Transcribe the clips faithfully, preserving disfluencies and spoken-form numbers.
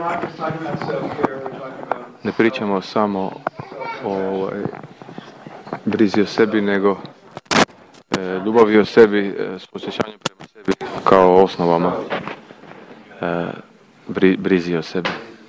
Ne pričamo samo o e, brizi o sebi, nego e, ljubavi o sebi, e, s posjećanjem prema sebi kao osnovama e, bri, brizi o sebi.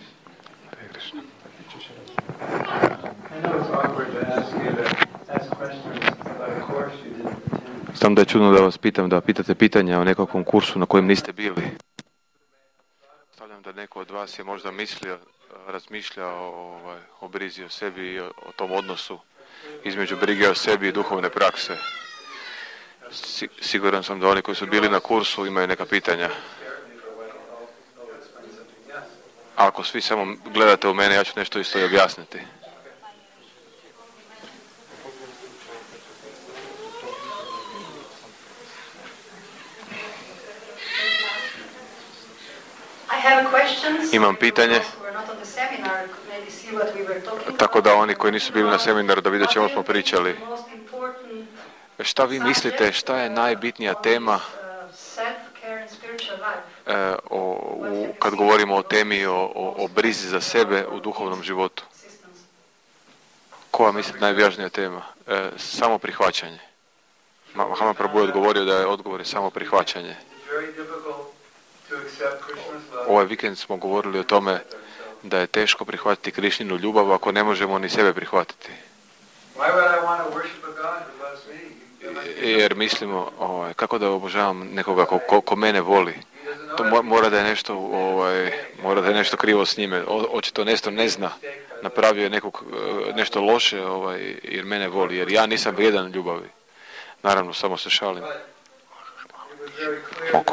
Znam da je čudno da vas pitam, da pitate pitanja o nekakvom kursu na kojem niste bili. Stavljam da neko od vas je možda mislio, razmišljao o, o brizi o sebi i o, o tom odnosu između brige o sebi i duhovne prakse. Si, siguran sam da oni koji su bili na kursu imaju neka pitanja. Ako svi samo gledate u mene, ja ću nešto isto i objasniti. Imam pitanje, tako da oni koji nisu bili na seminaru da vide čemu smo pričali. Šta vi mislite, šta je najbitnija tema e, o, u, kad govorimo o temi o, o, o brizi za sebe u duhovnom životu? Koja mislite najvažnija tema? E, samo prihvaćanje. Mahama Prabhu je odgovorio da je odgovor je samo prihvaćanje. Ovaj vikend smo govorili o tome da je teško prihvatiti Krišninu ljubav ako ne možemo ni sebe prihvatiti. Jer mislimo, ovaj, kako da obožavam nekoga ko, ko, ko mene voli. To mora da je nešto, ovaj, mora da je nešto krivo s njime. O, očito nešto ne zna. Napravio je nekog, nešto loše, ovaj, jer mene voli. Jer ja nisam vrijedan ljubavi. Naravno, samo se šalim. Mogu.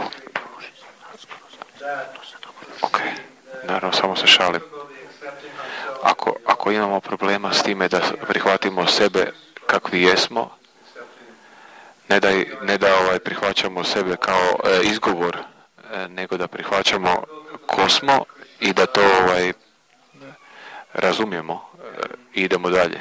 Ok, naravno, samo se šalim. Ako, ako imamo problema s time da prihvatimo sebe kakvi jesmo, ne da, ne da ovaj, prihvaćamo sebe kao e, izgovor, e, nego da prihvaćamo ko smo i da to ovaj, razumijemo e, i idemo dalje.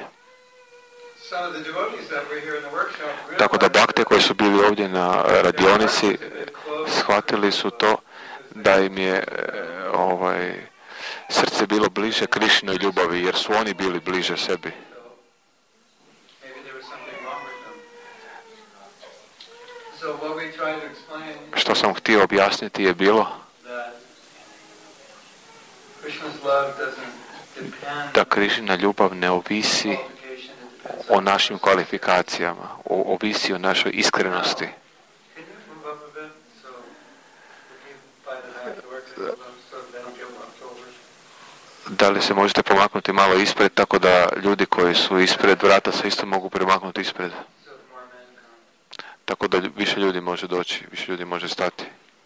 Tako da bakte koji su bili ovdje na radionici shvatili su to da im je ovaj, srce bilo bliže Krišnoj ljubavi, jer su oni bili bliže sebi. Što sam htio objasniti je bilo da Krišnina ljubav ne ovisi o našim kvalifikacijama, o, ovisi o našoj iskrenosti. Da li se možete pomaknuti malo ispred, tako da ljudi koji su ispred vrata se isto mogu premaknuti ispred? Tako da više ljudi može doći, više ljudi može stati.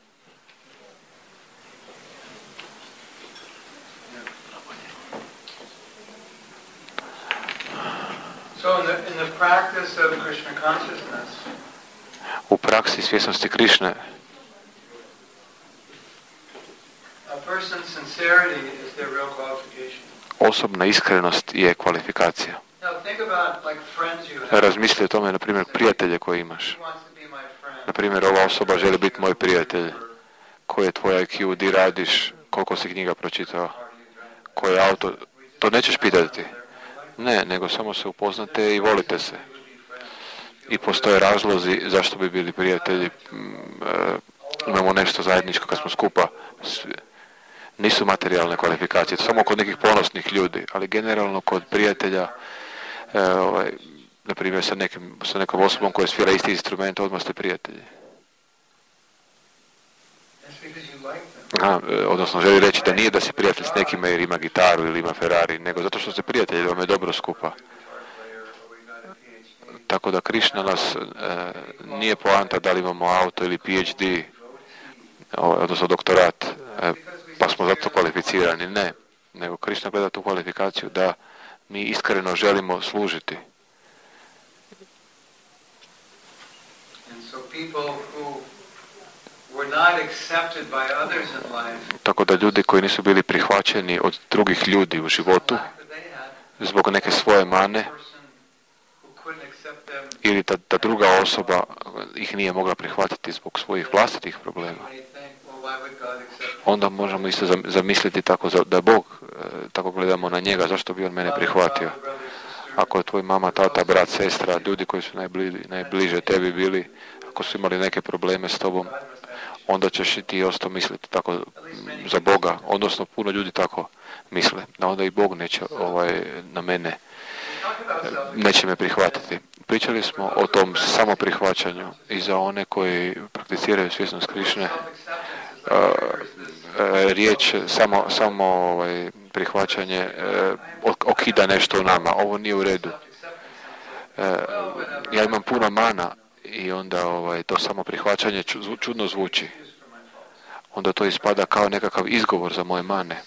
U praksi svjesnosti Krišne osobna iskrenost je kvalifikacija. Razmisli o tome, na primjer, prijatelje koje imaš. Na primjer, ova osoba želi biti moj prijatelj. Koji je tvoj I Q, di radiš, koliko si knjiga pročitao, koji je auto. To nećeš pitati. Ne, nego samo se upoznate i volite se. I postoje razlozi zašto bi bili prijatelji. Imamo nešto zajedničko kad smo skupa. Nisu materijalne kvalifikacije, to samo kod nekih ponosnih ljudi, ali generalno kod prijatelja, e, ovaj, na primjer sa, nekim, sa nekom osobom koja svira isti instrument, odmah ste prijatelji. A, odnosno želi reći da nije da si prijatelj s nekime jer ima gitaru ili ima Ferrari, nego zato što ste prijatelji, da vam je dobro skupa. Tako da Krišna nas e, nije poanta da li imamo auto ili P H D, odnosno doktorat, e, pa smo zato kvalificirani. Ne, nego Krišna gleda tu kvalifikaciju da mi iskreno želimo služiti. Tako da ljudi koji nisu bili prihvaćeni od drugih ljudi u životu zbog neke svoje mane ili da, da druga osoba ih nije mogla prihvatiti zbog svojih vlastitih problema. onda možemo isto zamisliti tako da Bog, tako gledamo na njega, zašto bi on mene prihvatio. Ako je tvoj mama, tata, brat, sestra, ljudi koji su najbliži, najbliže tebi bili, ako su imali neke probleme s tobom, onda ćeš i ti ostao misliti tako za Boga, odnosno puno ljudi tako misle, da onda i Bog neće ovaj, na mene, neće me prihvatiti. Pričali smo o tom samoprihvaćanju i za one koji prakticiraju svjesnost Krišne, riječ samo, samo ovaj, prihvaćanje okida nešto u nama. Ovo nije u redu. Ja imam puno mana i onda ovaj, to samo prihvaćanje čudno zvuči. Onda to ispada kao nekakav izgovor za moje mane.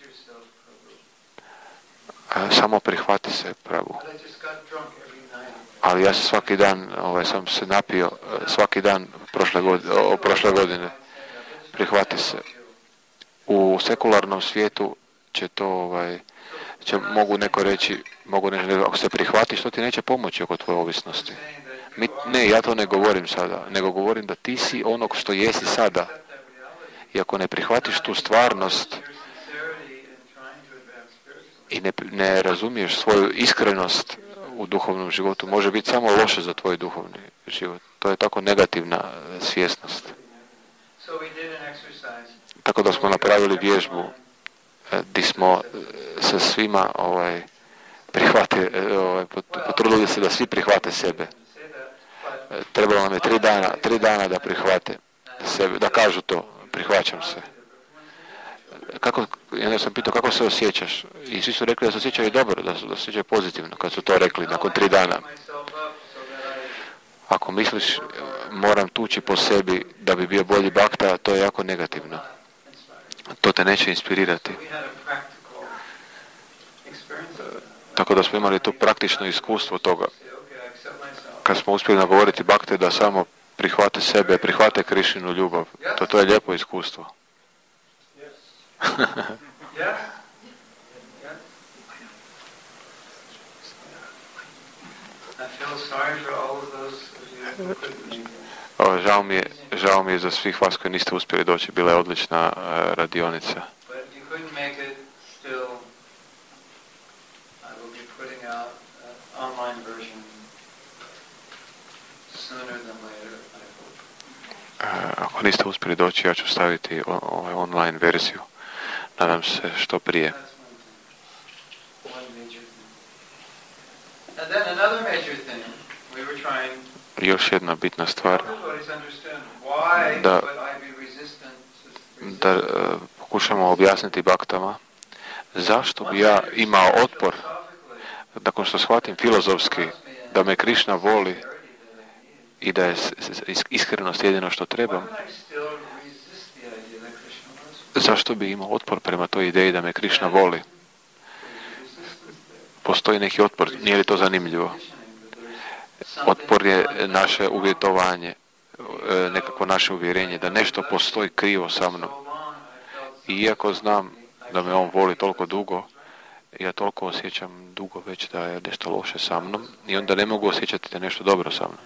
Samo prihvati se, Prabhu. Ali ja se svaki dan, ovaj, sam se napio svaki dan prošle godine, o, prošle godine. Prihvati se. U sekularnom svijetu će to, ovaj, će, mogu neko reći, mogu reći, ako se prihvatiš, to ti neće pomoći oko tvoje ovisnosti. Mi, ne, ja to ne govorim sada, nego govorim da ti si onog što jesi sada. I ako ne prihvatiš tu stvarnost i ne, ne razumiješ svoju iskrenost u duhovnom životu, može biti samo loše za tvoj duhovni život. To je tako negativna svjesnost. Tako da smo napravili vježbu gdje smo se svima ovaj, prihvatili, ovaj, potrudili se da svi prihvate sebe. Trebalo nam je tri dana, tri dana da prihvate sebe, da kažu to, prihvaćam se. Kako, ja sam pitao kako se osjećaš i svi su rekli da se osjećaju dobro, da, su, da se osjećaju pozitivno kad su to rekli nakon tri dana. Ako misliš moram tući po sebi da bi bio bolji bakta, to je jako negativno. To te neće inspirirati. Tako da smo imali to praktično iskustvo toga. Kad smo uspjeli nagovoriti bakte da samo prihvate sebe, prihvate Krišinu ljubav, to, to je lijepo iskustvo. O, žao mi je, žao mi je za svih vas koji niste uspjeli doći, bila je odlična uh, radionica. Uh, ako niste uspjeli doći, ja ću staviti o, ovaj online verziju. Nadam se što prije. Još jedna bitna stvar, da, da uh, pokušamo objasniti baktama zašto bi ja imao otpor, nakon što shvatim filozofski da me Krišna voli i da je iskrenost jedino što trebam, zašto bi imao otpor prema toj ideji da me Krišna voli? Postoji neki otpor, nije li to zanimljivo? Otpor je naše uvjetovanje, nekako naše uvjerenje da nešto postoji krivo sa mnom. I iako znam da me on voli toliko dugo, ja toliko osjećam dugo već da je nešto loše sa mnom i onda ne mogu osjećati da je nešto dobro sa mnom.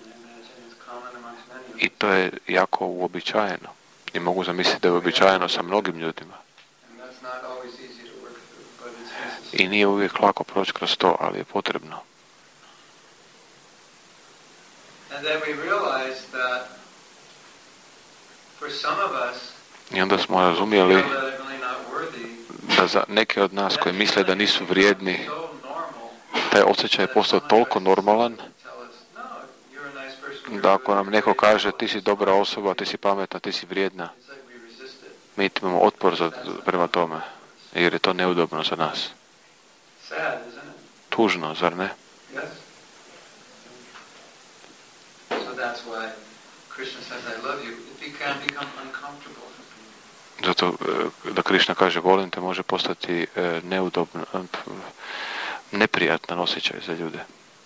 I to je jako uobičajeno. I mogu zamisliti da je uobičajeno sa mnogim ljudima. I nije uvijek lako proći kroz to, ali je potrebno. I onda smo razumjeli da za neke od nas koji misle da nisu vrijedni, taj osjećaj je postao toliko normalan da ako nam neko kaže ti si dobra osoba, ti si pametna, ti si vrijedna, mi imamo otpor za, prema tome, jer je to neudobno za nas. Tužno, zar ne? Zato da Krišna kaže volim te može postati neudobno, neprijatan osjećaj za ljude.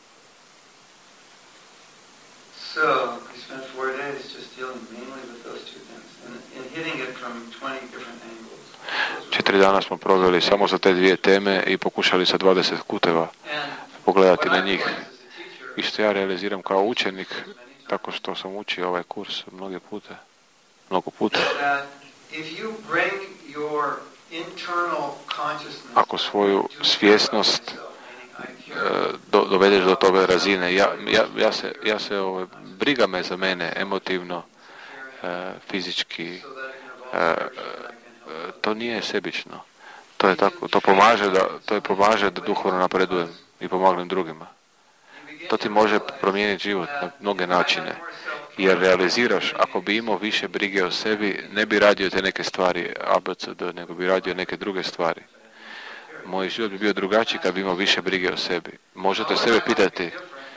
So, we spent four days just dealing mainly with those two things and, and hitting it from twenty different angles. Četiri dana smo proveli samo za te dvije teme i pokušali sa dvadeset kuteva pogledati na njih. I što ja realiziram kao učenik, tako što sam učio ovaj kurs mnoge puta, mnogo puta, Ako svoju svjesnost do, dovedeš do toga razine, ja, ja, ja se, ja se ovaj, briga me za mene emotivno, e, fizički, e, to nije sebično. To je tako, to pomaže da, to je pomaže da duhovno napredujem i pomagam drugima. To ti može promijeniti život na mnoge načine. Jer realiziraš, ako bi imao više brige o sebi, ne bi radio te neke stvari A B C D, nego bi radio neke druge stvari. Moj život bi bio drugačiji kad bi imao više brige o sebi. Možete sebe pitati,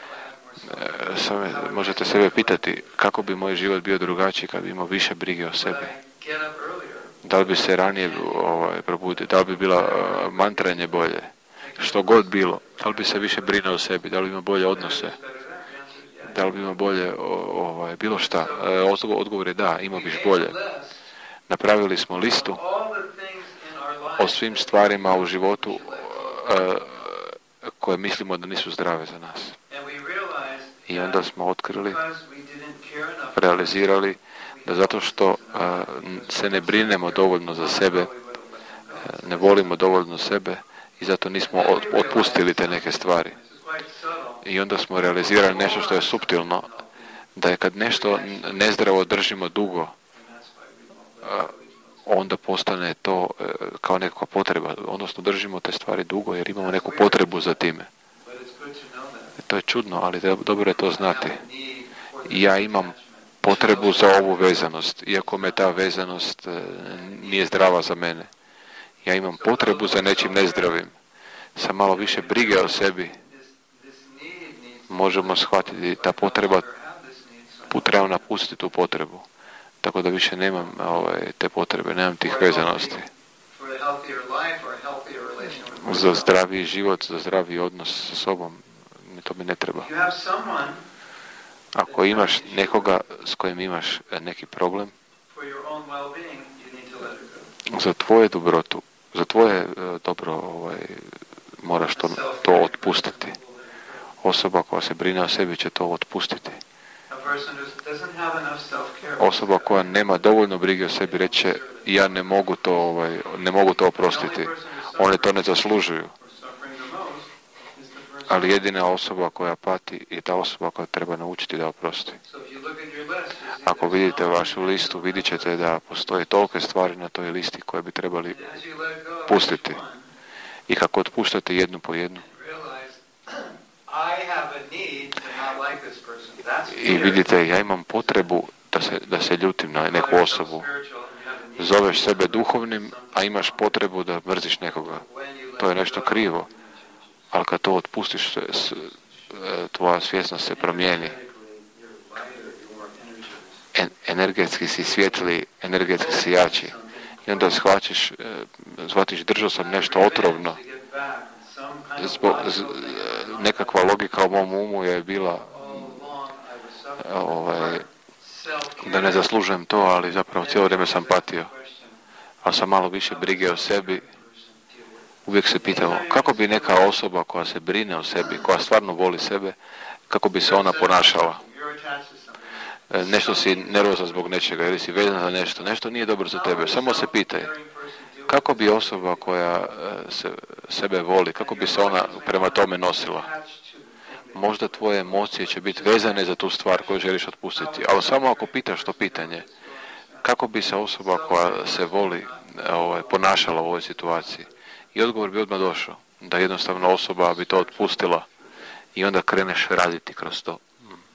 možete sebe pitati kako bi moj život bio drugačiji kad bi imao više brige o sebi. Da li bi se ranije ovaj, probudio, da li bi bila uh, mantranje bolje, što god bilo, da li bi se više brinuo o sebi, da li bi imao bolje odnose, da li bi imao bolje ovaj, bilo šta. E, odgovor je da, imao biš bolje. Napravili smo listu o svim stvarima u životu uh, koje mislimo da nisu zdrave za nas. I onda smo otkrili, realizirali da zato što uh, se ne brinemo dovoljno za sebe, uh, ne volimo dovoljno sebe i zato nismo otpustili te neke stvari. I onda smo realizirali nešto što je suptilno, da je kad nešto nezdravo držimo dugo, uh, onda postane to uh, kao nekakva potreba, odnosno držimo te stvari dugo jer imamo neku potrebu za time. To je čudno, ali dobro je to znati. Ja imam potrebu za ovu vezanost, iako me ta vezanost uh, nije zdrava za mene. Ja imam potrebu za nečim nezdravim. Sa malo više brige o sebi možemo shvatiti ta potreba, treba napustiti tu potrebu. Tako da više nemam ovaj, te potrebe, nemam tih vezanosti. Za zdraviji život, za zdraviji odnos sa sobom, to mi ne treba. Ako imaš nekoga s kojim imaš neki problem, za tvoje dobrotu, za tvoje dobro ovaj, moraš to, to otpustiti. Osoba koja se brine o sebi će to otpustiti. Osoba koja nema dovoljno brige o sebi reće ja ne mogu to, ovaj, ne mogu to oprostiti. One to ne zaslužuju. Ali jedina osoba koja pati je ta osoba koja treba naučiti da oprosti. Ako vidite vašu listu, vidit ćete da postoje tolike stvari na toj listi koje bi trebali pustiti. I kako otpuštate jednu po jednu. I vidite, ja imam potrebu da se, da se ljutim na neku osobu. Zoveš sebe duhovnim, a imaš potrebu da mrziš nekoga. To je nešto krivo. Ali kad to otpustiš, tvoja svjesnost se promijeni. En, energetski si svjetli, energetski si jači. I onda shvaćiš, shvatiš držao sam nešto otrovno. Zbog, z, nekakva logika u mom umu je bila ovaj, da ne zaslužujem to, ali zapravo cijelo vrijeme sam patio. Ali sam malo više brige o sebi. Uvijek se pitamo kako bi neka osoba koja se brine o sebi, koja stvarno voli sebe, kako bi se ona ponašala. Nešto si nervozan zbog nečega ili si vezan za nešto, nešto nije dobro za tebe. Samo se pitaj kako bi osoba koja se, sebe voli, kako bi se ona prema tome nosila. Možda tvoje emocije će biti vezane za tu stvar koju želiš otpustiti, ali samo ako pitaš to pitanje, kako bi se osoba koja se voli ovaj, ponašala u ovoj situaciji. I odgovor bi odmah došao, da jednostavno osoba bi to otpustila i onda kreneš raditi kroz to.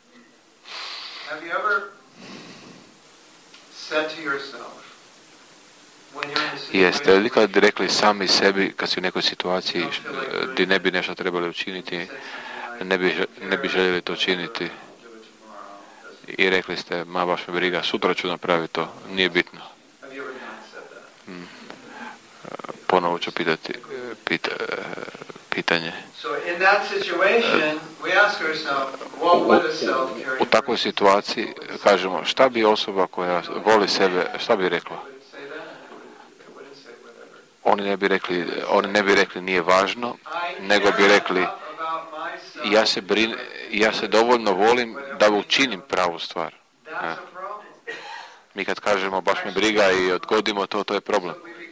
Jeste li kad rekli sami sebi, kad si u nekoj situaciji gdje ne bi nešto trebali učiniti, ne bi, ne bi željeli to činiti i rekli ste, ma baš me briga, sutra ću napraviti to, nije bitno. Hmm. Ponovo ću pitati pita, pitanje. U, u takvoj situaciji kažemo, šta bi osoba koja voli sebe, šta bi rekla? Oni ne bi rekli, oni ne bi rekli nije važno, nego bi rekli ja se brin, ja se dovoljno volim da učinim pravu stvar. Ja. Mi kad kažemo baš me briga i odgodimo to, to je problem.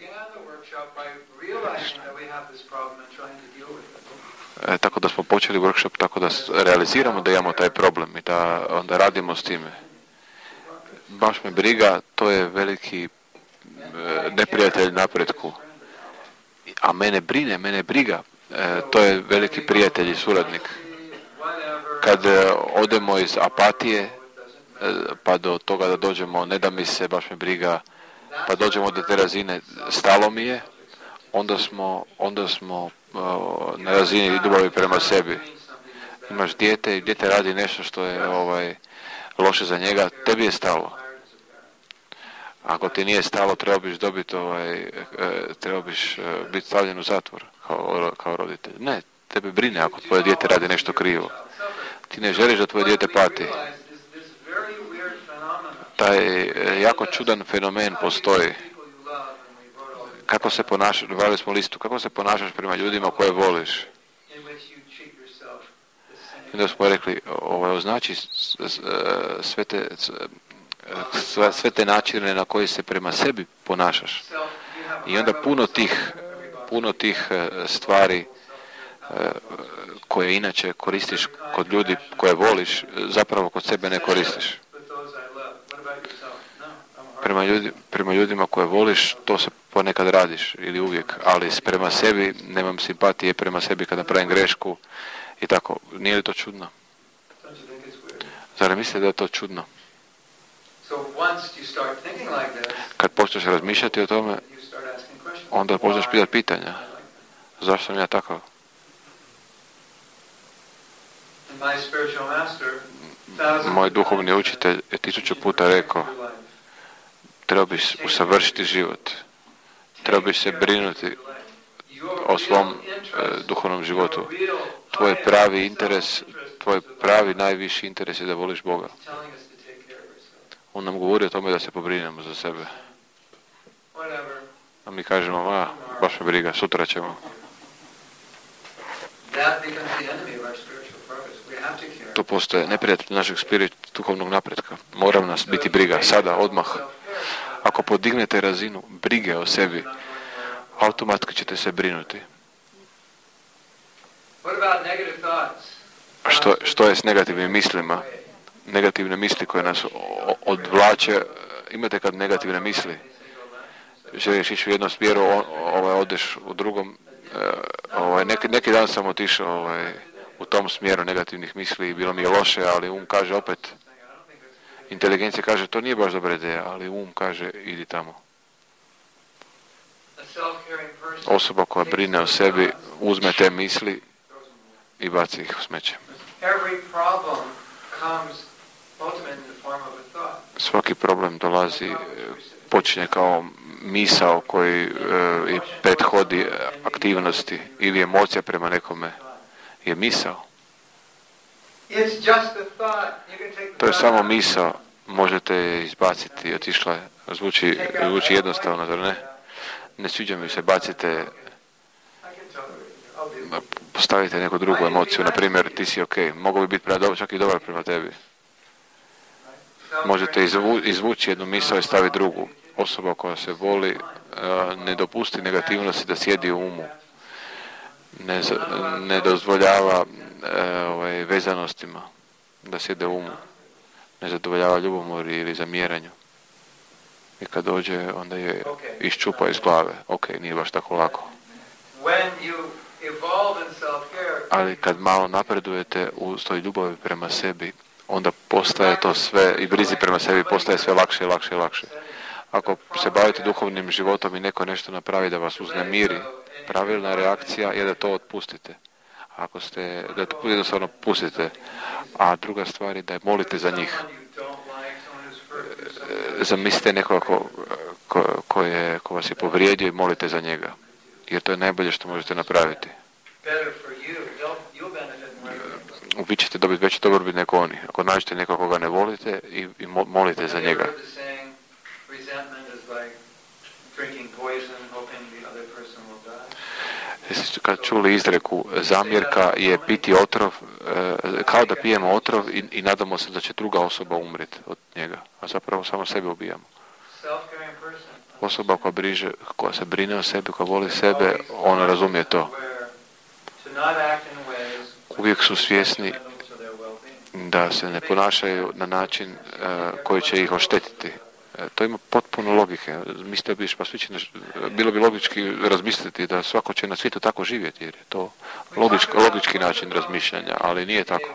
E, tako da smo počeli workshop tako da realiziramo da imamo taj problem i da onda radimo s time. Baš me briga, to je veliki e, neprijatelj napretku. A mene brine, mene briga, e, to je veliki prijatelj i suradnik. Kad e, odemo iz apatije, e, pa do toga da dođemo, ne da mi se, baš me briga, pa dođemo do te razine, stalo mi je, onda smo, onda smo o, na razini ljubavi prema sebi. Imaš dijete i dijete radi nešto što je ovaj, loše za njega, tebi je stalo. Ako ti nije stalo, treba biš dobiti, ovaj, treba biš biti stavljen u zatvor kao, kao roditelj. Ne, tebe brine ako tvoje dijete radi nešto krivo. Ti ne želiš da tvoje dijete pati. Taj jako čudan fenomen postoji. Kako se ponašaš, dovali smo listu, kako se ponašaš prema ljudima koje voliš. I onda smo rekli, ovaj, označi sve te, sve, sve te načine na koji se prema sebi ponašaš. I onda puno tih, puno tih stvari koje inače koristiš kod ljudi koje voliš, zapravo kod sebe ne koristiš. Prema, ljudi, prema ljudima koje voliš, to se ponekad radiš ili uvijek, ali prema sebi nemam simpatije prema sebi kada pravim grešku i tako. Nije li to čudno? Zar mislite da je to čudno? Kad počneš razmišljati o tome, onda počneš pitati pitanja. Zašto sam ja takav? Moj duhovni učitelj je tisuću puta rekao, treba biš usavršiti život. Treba biš se brinuti o svom e, duhovnom životu. Tvoj pravi interes, tvoj pravi najviši interes je da voliš Boga. On nam govori o tome da se pobrinemo za sebe. A mi kažemo, a, baš me briga, sutra ćemo. To postaje neprijatelj našeg spirit, duhovnog napretka. Mora nas biti briga, sada, odmah. Ako podignete razinu brige o sebi, automatski ćete se brinuti. Što, što je s negativnim mislima? Negativne misli koje nas odvlače. Imate kad negativne misli? Želiš ići u jednom smjeru, ovaj, odeš u drugom. Ovaj, neki, neki dan sam otišao ovaj, u tom smjeru negativnih misli i bilo mi je loše, ali um kaže opet, inteligencija kaže to nije baš dobra ideja, ali um kaže idi tamo. Osoba koja brine o sebi uzme te misli i baci ih u smeće. Svaki problem dolazi, počinje kao misao koji e, i prethodi aktivnosti ili emocija prema nekome je misao. To je samo misao, možete je izbaciti, otišla je, zvuči, zvuči jednostavno, zar ne? Ne sviđa mi se, bacite, postavite neku drugu emociju, na primjer ti si ok, mogu bi biti prema dobro, čak i dobar prema tebi. Možete izvu, izvući jednu misao i staviti drugu. Osoba koja se voli ne dopusti negativnosti da sjedi u umu. Ne, ne dozvoljava ovaj, vezanostima da sjede u umu. Ne zadovoljava ljubomori ili zamjeranju. I kad dođe, onda je iščupa iz glave. Ok, nije baš tako lako. Ali kad malo napredujete u toj ljubavi prema sebi, onda postaje to sve, i brizi prema sebi postaje sve lakše i lakše i lakše. Ako se bavite duhovnim životom i neko nešto napravi da vas uznemiri, pravilna reakcija je da to otpustite. Ako ste, da to jednostavno pustite. A druga stvar je da molite za njih. Zamislite nekoga ko, ko, ko, je, ko vas je povrijedio i molite za njega. Jer to je najbolje što možete napraviti. Vi ćete dobiti veći dobrobit nego oni. Ako nađete nekoga koga ne volite i, i molite za njega. Jeste kad čuli izreku, zamjerka je piti otrov, kao da pijemo otrov i, i nadamo se da će druga osoba umrijeti od njega, a zapravo samo sebe ubijamo. Osoba koja, briže, koja se brine o sebi, koja voli sebe, ona razumije to. Uvijek su svjesni da se ne ponašaju na način uh, koji će ih oštetiti. Uh, to ima potpuno logike. Mislio biš, pa svi će, bilo bi logički razmisliti da svako će na svijetu tako živjeti, jer je to logički, logički način razmišljanja, ali nije tako.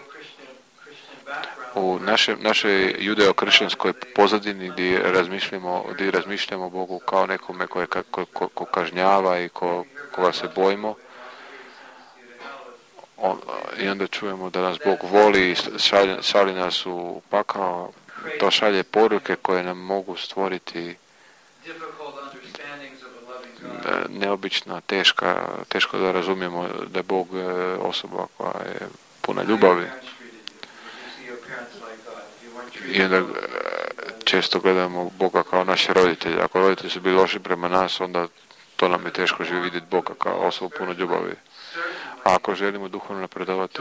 U naše, našoj judeo-kršćanskoj pozadini gdje razmišljamo, gdje razmišljamo o Bogu kao nekome koje ko, ko, ko kažnjava i ko, koga se bojimo, on, i onda čujemo da nas Bog voli i šalje, šalje nas u pakao, to šalje poruke koje nam mogu stvoriti neobična, teška, teško da razumijemo da je Bog osoba koja je puna ljubavi. I onda često gledamo Boga kao naše roditelje. Ako roditelji su bili loši prema nas, onda to nam je teško živi vidjeti Boga kao osobu puno ljubavi. A ako želimo duhovno napredovati,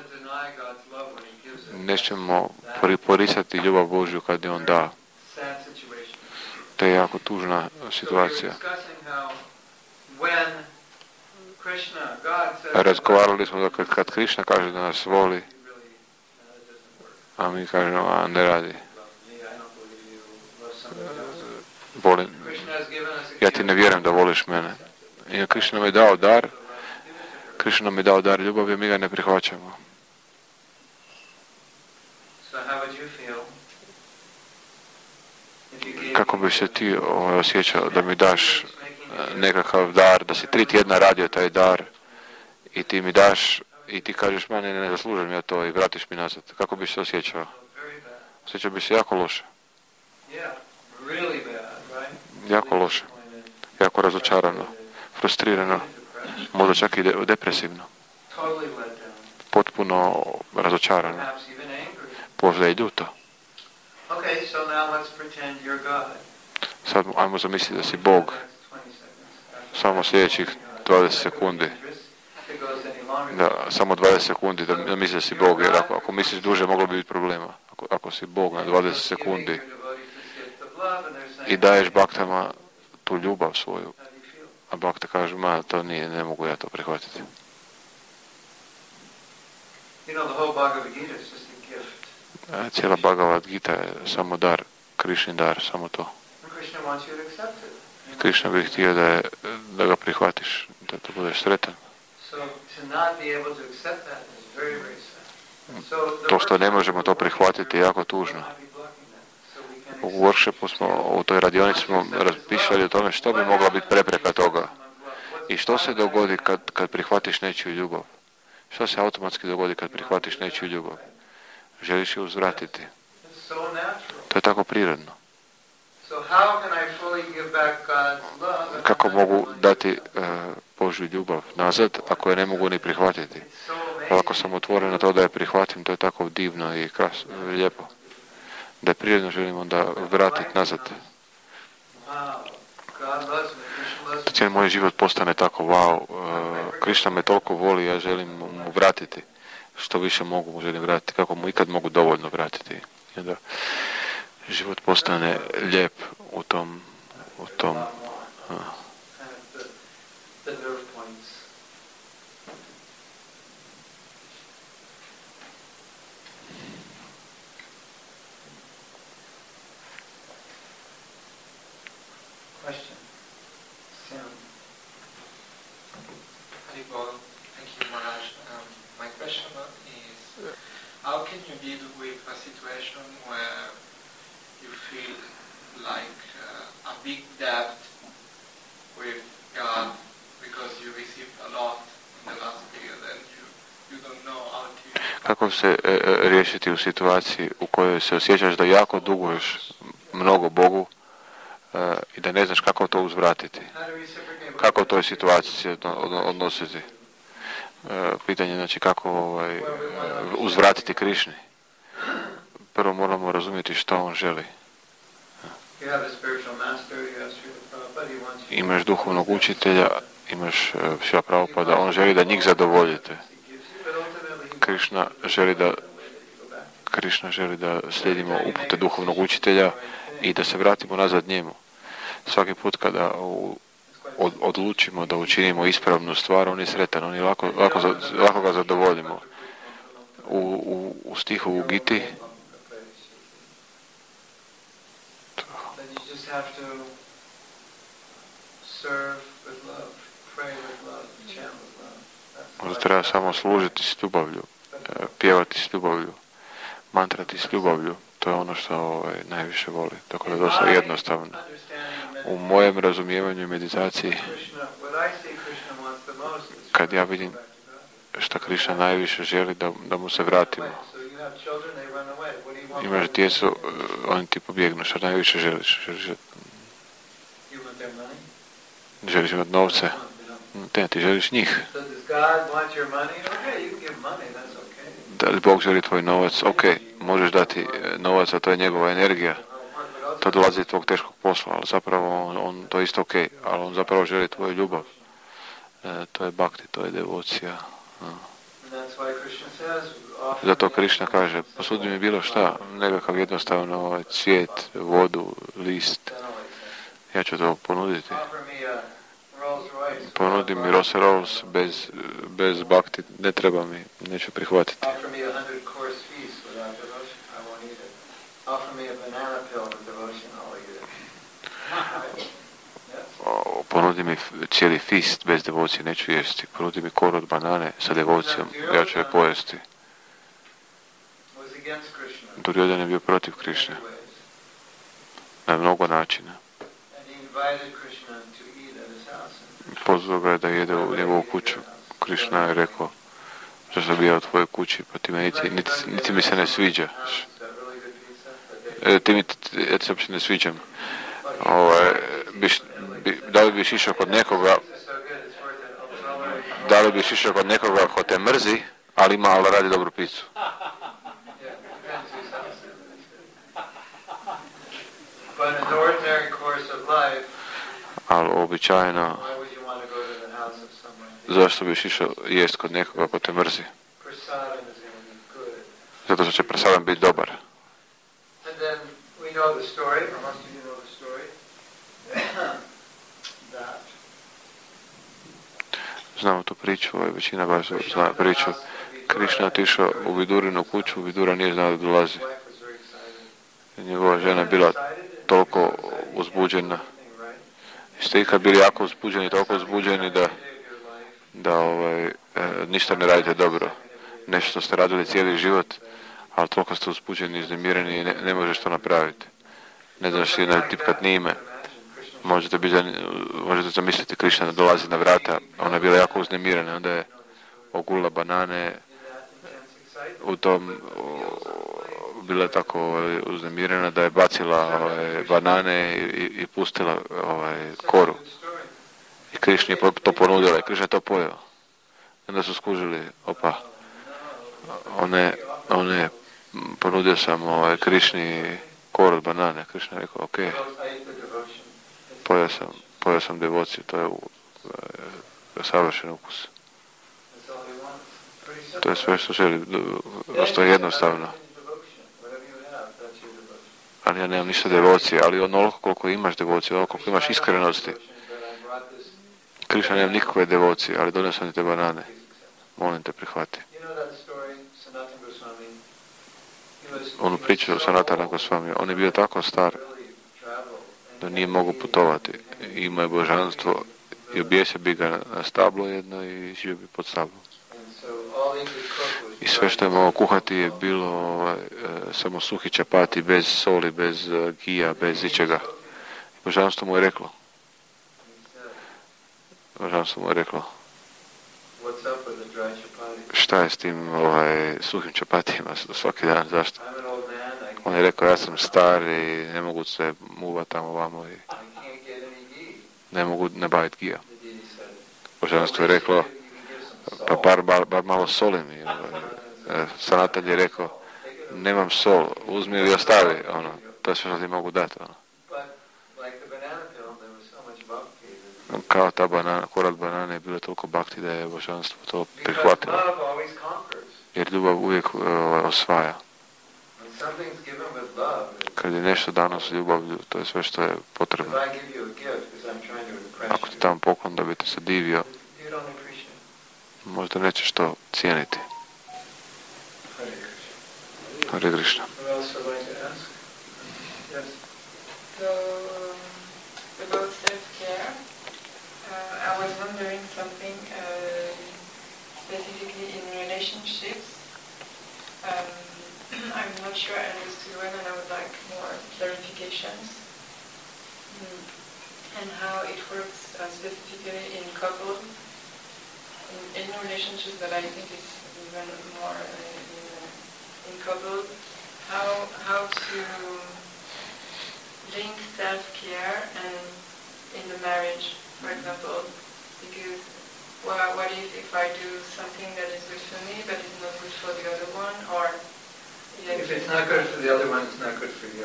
nećemo porisati ljubav Božju kad je on da. To je jako tužna situacija. Razgovarali smo da kad, kad Krišna kaže da nas voli, a mi kažemo, a ne radi. Volim. Ja ti ne vjerujem da voliš mene. I Krišna nam je dao dar, Krišna nam je dao dar ljubavi, mi ga ne prihvaćamo. Kako bi se ti ovaj, osjećao da mi daš nekakav dar, da si tri tjedna radio taj dar i ti mi daš i ti kažeš, ma ne, ne, ne zaslužujem ja to i vratiš mi nazad. Kako bi se osjećao? Osjećao bi se jako loše. Jako loše. Jako razočarano. Frustrirano. Možda čak i de- depresivno. Potpuno razočarano. Možda i ljuto. Sad ajmo zamisliti da si Bog. Samo sljedećih dvadeset sekundi. Da, samo dvadeset sekundi da, da misliš da si Bog, jer ako, ako misliš duže moglo bi biti problema. Ako, ako si Bog na dvadeset sekundi i daješ baktama tu ljubav svoju, a bakte kažu, ma to nije, ne mogu ja to prihvatiti. A, cijela Bhagavad Gita je samo dar, Krišnin dar, samo to. Krišna bi htio da, je, da ga prihvatiš, da to budeš sretan. To što ne možemo to prihvatiti je jako tužno. U workshopu smo, u toj radionici smo razmišljali o tome što bi mogla biti prepreka toga. I što se dogodi kad, kad prihvatiš nečiju ljubav? Što se automatski dogodi kad prihvatiš nečiju ljubav? Želiš je uzvratiti. To je tako prirodno. Kako mogu dati uh, Božju ljubav nazad ako je ne mogu ni prihvatiti? Ali ako sam otvoren na to da je prihvatim, to je tako divno i krasno, lijepo. Da je prirodno želim onda vratiti nazad. Cijeli moj život postane tako wow. Uh, Krišna me toliko voli, ja želim mu vratiti. Što više mogu mu želim vratiti. Kako mu ikad mogu dovoljno vratiti. I onda život postane lijep u tom, u tom. Uh. Question. Sam. Haribol, thank you, Maharaj. Um, my question is, how can you deal with a situation where you feel like uh, a big debt with God because you received a lot in the last period and you, you don't know how to... Kako se e, e, riješiti u situaciji u kojoj se osjećaš da jako duguješ mnogo Bogu Uh, i da ne znaš kako to uzvratiti. Kako u toj situaciji odnositi. Uh, pitanje znači kako ovaj, uh, uzvratiti Krišni. Prvo moramo razumjeti što on želi. Uh. Imaš duhovnog učitelja, imaš uh, Šrila Prabhupada, on želi da njih zadovoljite. Krišna želi da Krišna želi da slijedimo upute duhovnog učitelja i da se vratimo nazad njemu. Svaki put kada u, od, odlučimo da učinimo ispravnu stvar, on je sretan, on je lako, lako, lako ga zadovoljimo. U, u, u stihu u Giti možda treba samo služiti s ljubavlju, pjevati s ljubavlju, mantrati s ljubavlju. To je ono što ovaj, najviše voli. Tako da je dosta jednostavno. U mojem razumijevanju i meditaciji, kad ja vidim što Krišna najviše želi da, da mu se vratimo. Imaš djecu, oni ti pobjegnu. Što najviše želiš? Želiš, želiš imati novce? Ne, ti želiš njih. Da li Bog želi tvoj novac? Ok, možeš dati novac, a to je njegova energija. To dolazi iz tvog teškog posla, ali zapravo on, on to je isto ok, ali on zapravo želi tvoju ljubav. E, to je bhakti, to je devocija. A. Zato Krišna kaže, posudi mi bilo šta, nekakav jednostavno ovaj, cvijet, vodu, list. Ja ću to ponuditi. Ponudi mi Rolls Royce bez, bez bhakti, ne treba mi, neću prihvatiti. O, ponudi mi cijeli fist bez devocije, neću jesti. Ponudi mi koru od banane sa devocijom, ja ću je pojesti. Duryodan je bio protiv Krišne na mnogo načina. Pozvao ga je da jede u njegovu kuću. Krišna je rekao, što sam bio u tvojoj kući, pa ti me niti, niti, niti mi se ne sviđa. E, ti mi, ja ti se uopće ne sviđam. Ovaj, biš, bi, da li biš išao kod nekoga, da li biš išao kod nekoga ko te mrzi, ali ima, ali radi dobru picu. Ali običajno, zašto biš išao jest kod nekoga ko te mrzi? Zato što će prasadan biti dobar. Znamo tu priču, većina vas zna priču. Krišna otišao u Vidurinu kuću, Vidura nije znao da dolazi. Njegova žena bila toliko uzbuđena. Ste ikad bili jako uzbuđeni, toliko uzbuđeni da, da ovaj, e, ništa ne radite dobro. Nešto ste radili cijeli život, ali toliko ste uzbuđeni, iznemireni i ne, ne možeš to napraviti. Ne znaš si na tipkat njime. Možete, biti, možete zamisliti Krišna da dolazi na vrata, ona je bila jako uznemirena, onda je ogulila banane, u tom bila tako ovaj, uznemirena da je bacila ovaj, banane i, i pustila ovaj, koru. I Krišni je to ponudila i Krišna je to pojeo. Onda su skužili, opa, one, one ponudio sam ovaj, Krišni koru od banane. Krišna je rekao, ok, pojeo sam, pojeo sam devociju, to je u, e, savršen ukus. To je sve što želi, što je jednostavno. Ali ja nemam ništa devocije, ali onoliko koliko imaš devocije, onoliko koliko imaš iskrenosti. Krišna, nemam nikakve devocije, ali donesam ti te banane. Molim te, prihvati. Onu priču o Sanatana Gosvami, on je bio tako star da nije mogu putovati. Ima je božanstvo i objesio bi ga na stablo jedno i živio bi pod stablom. I sve što je mogao kuhati je bilo ovaj, e, samo suhi čapati, bez soli, bez uh, gija, bez ičega. Božanstvo mu je reklo. Božanstvo mu je reklo. Šta je s tim ovaj, suhim čapatima svaki dan, zašto? On je rekao, ja sam star i ne mogu se muvati tamo vamo i ne mogu nabaviti gija. Božanstvo je reklo, pa bar, bar, bar malo soli mi. Ovaj. Sanatan je rekao, nemam sol, uzmi ili ostavi, ono, to je sve što ti mogu dati. Ono. Kao ta banana, korat banane je bilo toliko bhakti da je božanstvo to prihvatilo. Jer ljubav uvijek uh, osvaja. Kad je nešto dano s ljubavlju, to je sve što je potrebno. Ako ti dam poklon da bi te se divio, možda nećeš to cijeniti. Hare Krishna. So, about self-care, uh, I was wondering something uh, specifically in relationships. Um, I'm not sure I understood well and I would like more clarifications. Mm. And how it works uh, specifically in couples, in, in relationships that I think is even more uh, in, uh, in couples, how, how to link self-care and in the marriage, for example, because well, what if if I do something that is good for me but is not good for the other one, or if it's not good for the other one, it's not good for you.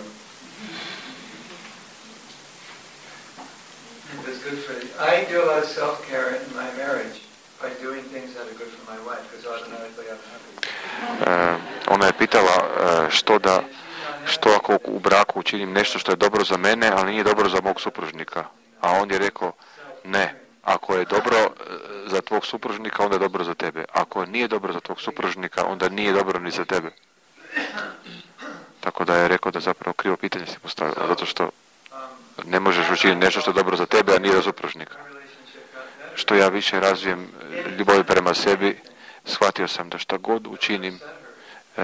If it's good for you. I do a lot of self-care in my marriage by doing things that are good for my wife, because automatically I'm happy. Uh, ona je pitala uh, što da što ako u braku učinim nešto što je dobro za mene, ali nije dobro za mog supružnika. A on je rekao, ne, ako je dobro za tvog supružnika, onda je dobro za tebe. Ako nije dobro za tvog supružnika, onda nije dobro ni za tebe. Tako da je rekao da zapravo krivo pitanje si postavila, zato što ne možeš učiniti nešto što je dobro za tebe, a nije za supružnika. Što ja više razvijem ljubavi prema sebi, shvatio sam da šta god učinim, uh,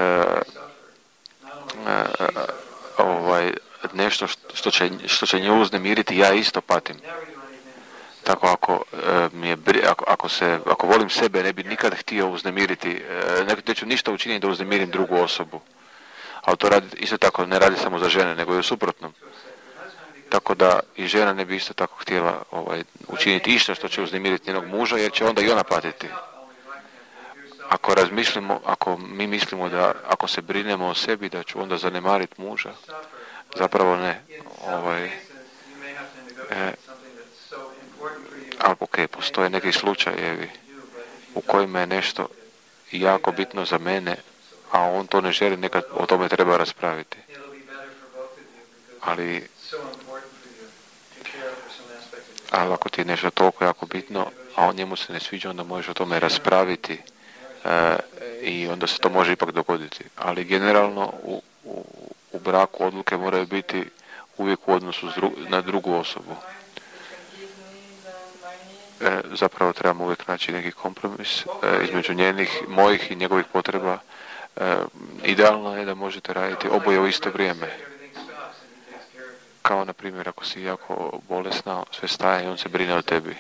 uh, ovaj, nešto što će, što će nju uznemiriti, ja isto patim. Tako ako, uh, mi je, ako, ako, se, ako volim sebe, ne bi nikad htio uznemiriti, uh, ne, neću ništa učiniti da uznemirim drugu osobu. Ali to radi, isto tako ne radi samo za žene, nego i u suprotnom. Tako da i žena ne bi isto tako htjela ovaj, učiniti isto što će uznemiriti njenog muža, jer će onda i ona patiti. Ako razmišljamo, ako mi mislimo da ako se brinemo o sebi da ću onda zanemariti muža, zapravo ne. Ovaj, e, ali ok, postoje neki slučajevi u kojima je nešto jako bitno za mene, a on to ne želi, nekad o tome treba raspraviti. Ali, ali ako ti je nešto toliko jako bitno, a on njemu se ne sviđa, onda možeš o tome raspraviti. E, i onda se to može ipak dogoditi. Ali generalno u, u, u braku odluke moraju biti uvijek u odnosu dru, na drugu osobu. E, zapravo trebamo uvijek naći neki kompromis e, između njenih, mojih i njegovih potreba. E, idealno je da možete raditi oboje u isto vrijeme. Kao na primjer ako si jako bolesna, sve staje i on se brine o tebi.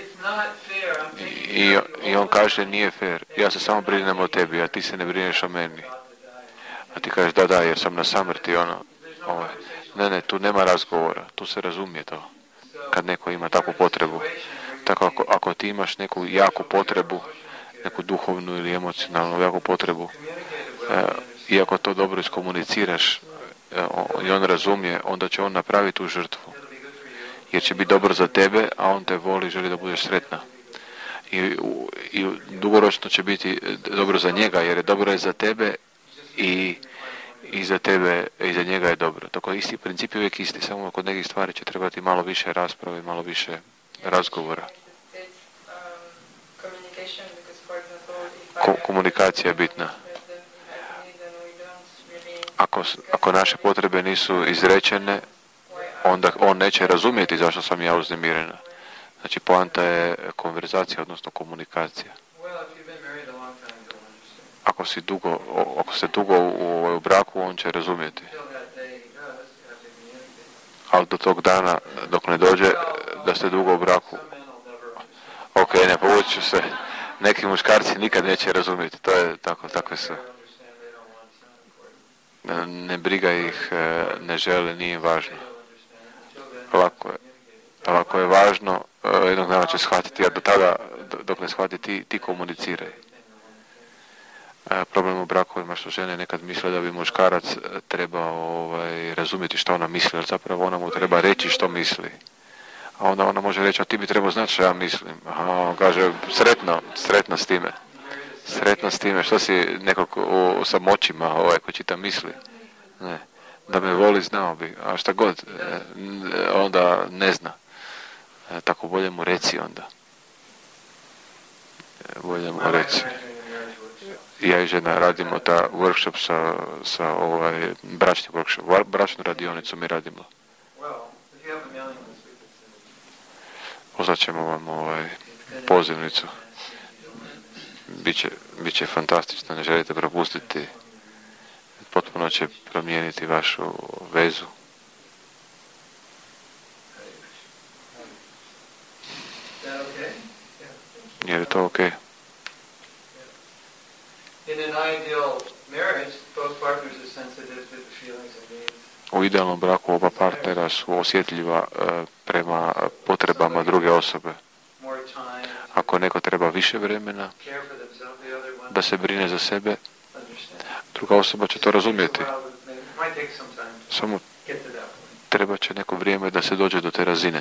I, I on kaže nije fair, ja se samo brinem o tebi, a ti se ne brineš o meni. A ti kažeš da da, jer sam na samrti, ono, ovaj. Ne, ne, tu nema razgovora, tu se razumije to, kad neko ima takvu potrebu. Tako ako, ako ti imaš neku jaku potrebu, neku duhovnu ili emocionalnu jaku potrebu, e, i ako to dobro iskomuniciraš e, on, i on razumije, onda će on napraviti tu žrtvu. Jer će biti dobro za tebe, a on te voli i želi da budeš sretna. I, i dugoročno će biti dobro za njega, jer je dobro je za tebe i, i za tebe i za njega je dobro. Tako isti princip je uvijek isti, samo kod nekih stvari će trebati malo više rasprave, malo više razgovora. Ko, komunikacija je bitna. Ako, ako naše potrebe nisu izrečene, onda on neće razumjeti zašto sam ja uznemirena. Znači, poanta je konverzacija, odnosno komunikacija. Ako si dugo, ako ste dugo u, u braku, on će razumjeti. Ali do tog dana, dok ne dođe da ste dugo u braku, ok, ne povući ću se, neki muškarci nikad neće razumjeti, to je tako, takve su. Ne briga ih, ne žele, nije važno. Lako je. Lako je važno, jednog dana će shvatiti, a do tada, dok ne shvati, ti, ti komuniciraj. Problem u brakovima što žene nekad misle da bi muškarac trebao ovaj, razumjeti što ona misli, jer zapravo ona mu treba reći što misli. A onda ona može reći, a ti bi trebao znati što ja mislim. A on kaže, sretno, sretno s time. Sretno s time, što si nekog u, sa moćima ovaj, koji čita misli. Ne. Da me voli, znao bi, a šta god, onda ne zna. E, tako bolje mu reci onda. E, bolje mu reci. Ja i žena radimo ta workshop sa, sa ovaj, bračni workshop, bračnu radionicu mi radimo. Poslat ćemo vam ovaj, pozivnicu. Biće, biće fantastično, ne želite propustiti. Potpuno će promijeniti vašu vezu. Je li to ok? U idealnom braku oba partnera su osjetljiva uh, prema potrebama druge osobe. Ako neko treba više vremena da se brine za sebe, druga osoba će to razumjeti. Samo treba će neko vrijeme da se dođe do te razine.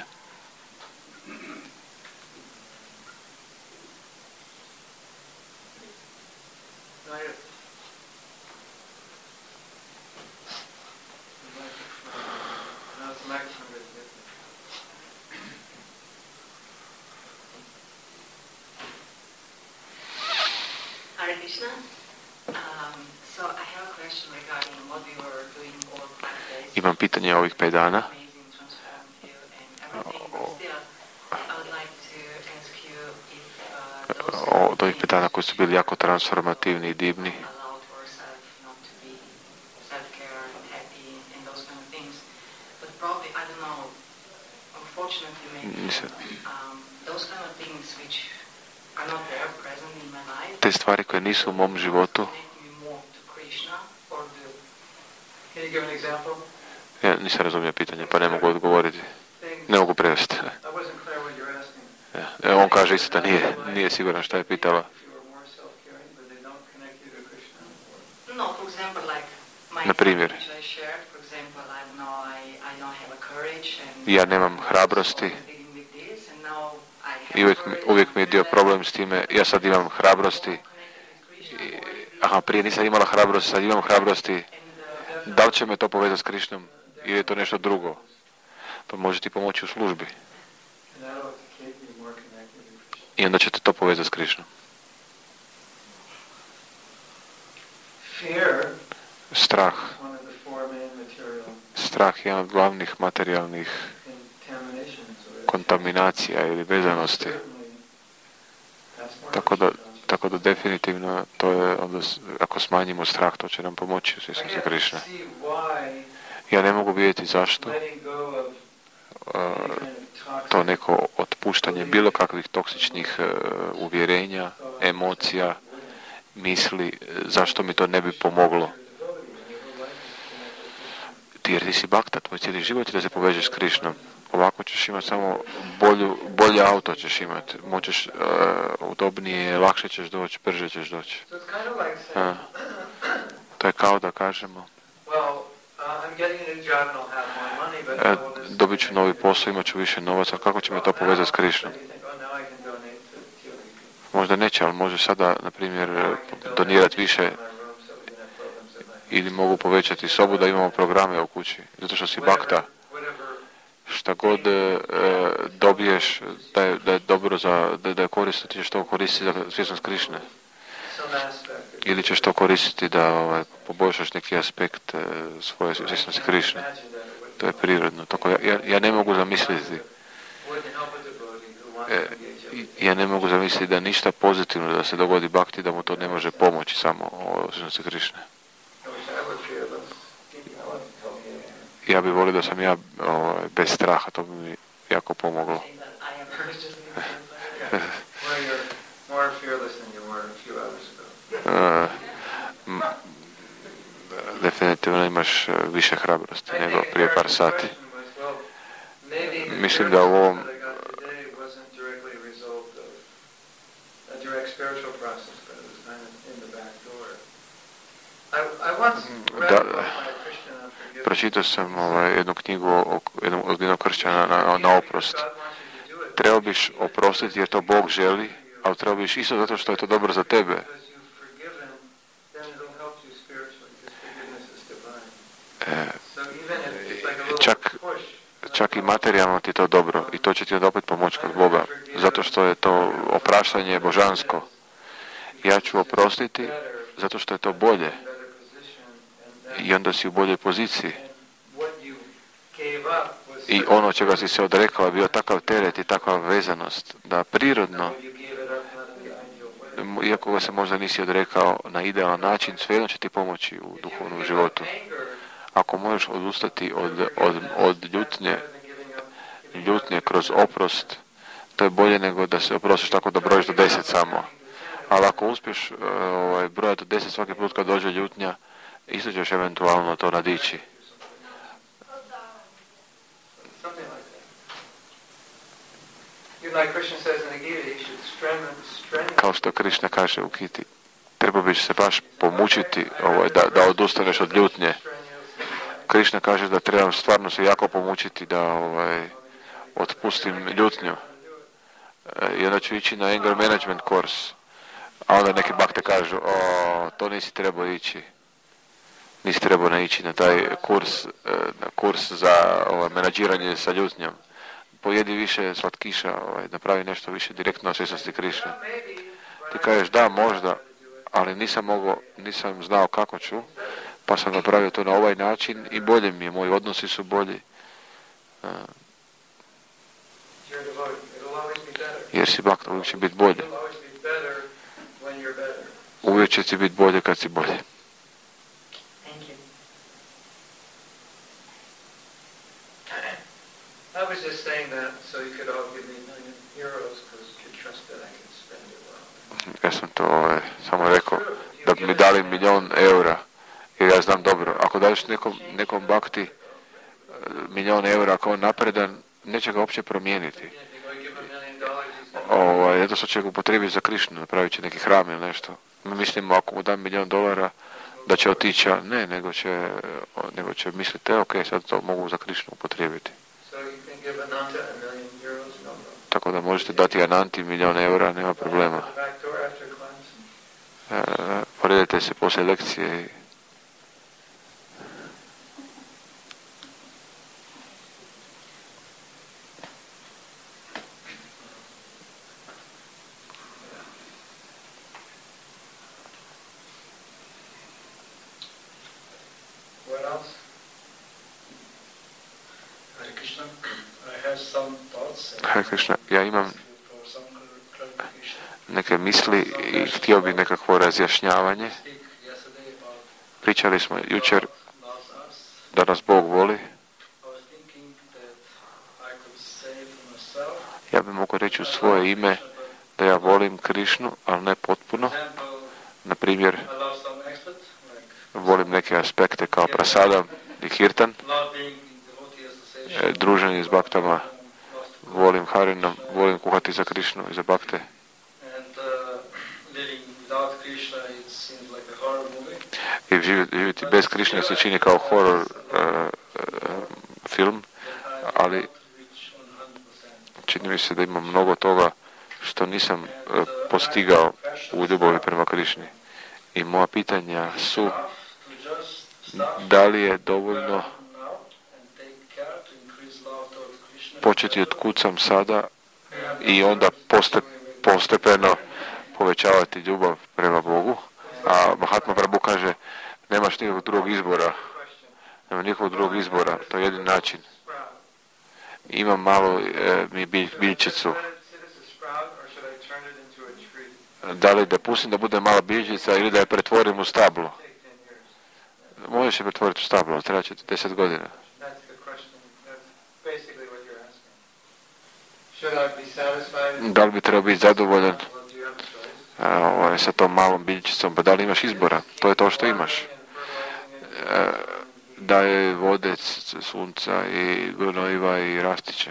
Hare Krishna. Um, so I have a question regarding what we were doing all five days. Imam pitanje ovih pet dana. Amazing, transformative and everything. But still, I would like to ask you if uh, those Od ovih pet dana koji su bili jako transformativni i divni. allowed ourselves not to be self-care and happy and those kind of things. But probably, I don't know, unfortunately maybe, Nisam. um, those kind of things which are not there present in my life. Te stvari koje nisu u mom životu. Ja nisam razumio pitanje, pa ne mogu odgovoriti. Ne mogu prevesti. Ja, on kaže isto da nije, nije siguran šta je pitala. Na primjer, ja nemam hrabrosti i uvijek, uvijek mi je dio problem s time. Ja sad imam hrabrosti. I, aha, prije nisam imala hrabrosti, sad imam hrabrosti. Da li će me to povezati s Krišnom ili je to nešto drugo? Pa može ti pomoći u službi. I onda ćete to povezati s Krišnom. Strah. Strah je jedan od glavnih materijalnih kontaminacija ili vezanosti. Tako da, tako da definitivno to je, onda, ako smanjimo strah, to će nam pomoći u smislu sa Krišna. Ja ne mogu vidjeti zašto uh, to neko otpuštanje bilo kakvih toksičnih uh, uvjerenja, emocija, misli, zašto mi to ne bi pomoglo. Ti jer ti si bakta, tvoj cijeli život je da se povežeš s Krišnom. Ovako ćeš imati samo bolju, bolje auto ćeš imati, moćeš uh, udobnije, lakše ćeš doći, brže ćeš doći. Uh, to je kao da kažemo, uh, dobit ću novi posao, imat ću više novaca, kako će me to povezati s Krišnom? Možda neće, ali može sada, na primjer, donirati više ili mogu povećati sobu da imamo programe u kući, zato što si bakta. Šta god e, dobiješ da je, da je dobro za, da, da je korisno, ti ćeš to koristiti za svjesnost Krišne. Ili ćeš to koristiti da ovaj, poboljšaš neki aspekt e, svoje svjesnosti Krišne. To je prirodno. Tako ja, ja, ja ne mogu zamisliti e, ja ne mogu zamisliti da ništa pozitivno da se dogodi bakti, da mu to ne može pomoći samo o svjesnosti Krišne. Ja bih volio da sam ja o, bez straha, to bi mi jako pomoglo. uh, m, definitivno imaš više hrabrosti nego prije par sati. Mislim da u ovom da, pročitao sam ovaj, jednu knjigu o, jednog, od jednog kršćana na, na oprost. Trebao biš oprostiti jer to Bog želi, ali trebao biš isto zato što je to dobro za tebe. E, čak, čak čak i materijalno ti je to dobro i to će ti onda opet pomoći kod Boga, zato što je to opraštanje božansko. Ja ću oprostiti zato što je to bolje i onda si u boljoj poziciji. I ono čega si se odrekao je bio takav teret i takva vezanost da prirodno, iako ga se možda nisi odrekao na idealan način, svejedno će ti pomoći u duhovnom životu. Ako možeš odustati od, od, od ljutnje, ljutnje kroz oprost, to je bolje nego da se oprostiš tako da brojiš do deset samo. Ali ako uspiješ uh, ovaj, brojati do deset svaki put kad dođe ljutnja, isto ćeš eventualno to nadići. Kao što Krišna kaže u Giti, treba bi se baš pomučiti ovaj, da, da odustaneš od ljutnje. Krišna kaže da trebam stvarno se jako pomučiti da ovaj, otpustim ljutnju. I onda ću ići na anger management course. A onda neki bakte kažu, o, to nisi trebao ići. Nisi trebao naići na taj kurs, na kurs za ovaj, menadžiranje sa ljutnjom. Pojedi više slatkiša, ovaj, napravi nešto više direktno na svjesnosti Krišne. Ti kažeš da, možda, ali nisam mogao, nisam znao kako ću, pa sam napravio to na ovaj način i bolje mi je, moji odnosi su bolji. Uh, jer si bakta, uvijek će biti bolje. Uvijek će ti biti bolje kad si bolje. I was just saying that so you could all give me a million euros because you trust that I can spend it well. Ja sam to ovaj, samo rekao da bi mi dali milion eura, jer ja znam dobro, ako daješ nekom, nekom bakti milion eura, ako on napredan, neće ga uopće promijeniti. Ovaj, zato što će ga upotrijebiti za Krišnu, napravit će neki hram ili nešto. Mi mislimo ako mu dam milion dolara da će otići, ne, nego će, nego će misliti, ok, sad to mogu za Krišnu upotrijebiti. Tako da možete dati Ananti milion eura, nema problema. E, poredite se poslije lekcije i Hare Krishna, ja imam neke misli i htio bih nekakvo razjašnjavanje. Pričali smo jučer da nas Bog voli. Ja bih mogao reći u svoje ime da ja volim Krišnu, ali ne potpuno. Na primjer, volim neke aspekte kao prasadam i kirtan, druženje s baktama, volim harinam, volim kuhati za Krišnu i za bakte. I živjeti, živjeti bez Krišne se čini kao horror uh, uh, film, ali čini mi se da ima mnogo toga što nisam uh, postigao u ljubavi prema Krišni. I moja pitanja su da li je dovoljno početi od kud sam sada i onda postep, postepeno povećavati ljubav prema Bogu. A Mahatma Prabhu kaže, nemaš nikakvog drugog izbora. Nema nikakvog drugog izbora, to je jedin način. Imam malo e, mi bilj, biljčicu. Da li da pustim da bude mala biljčica ili da je pretvorim u stablo? Možeš je pretvoriti u stablo, treba će ti deset godina. Da li bi trebao biti zadovoljan ovaj, sa tom malom biljčicom? Pa da li imaš izbora? To je to što imaš. E, da je vode, sunca i gnojiva i rastiće.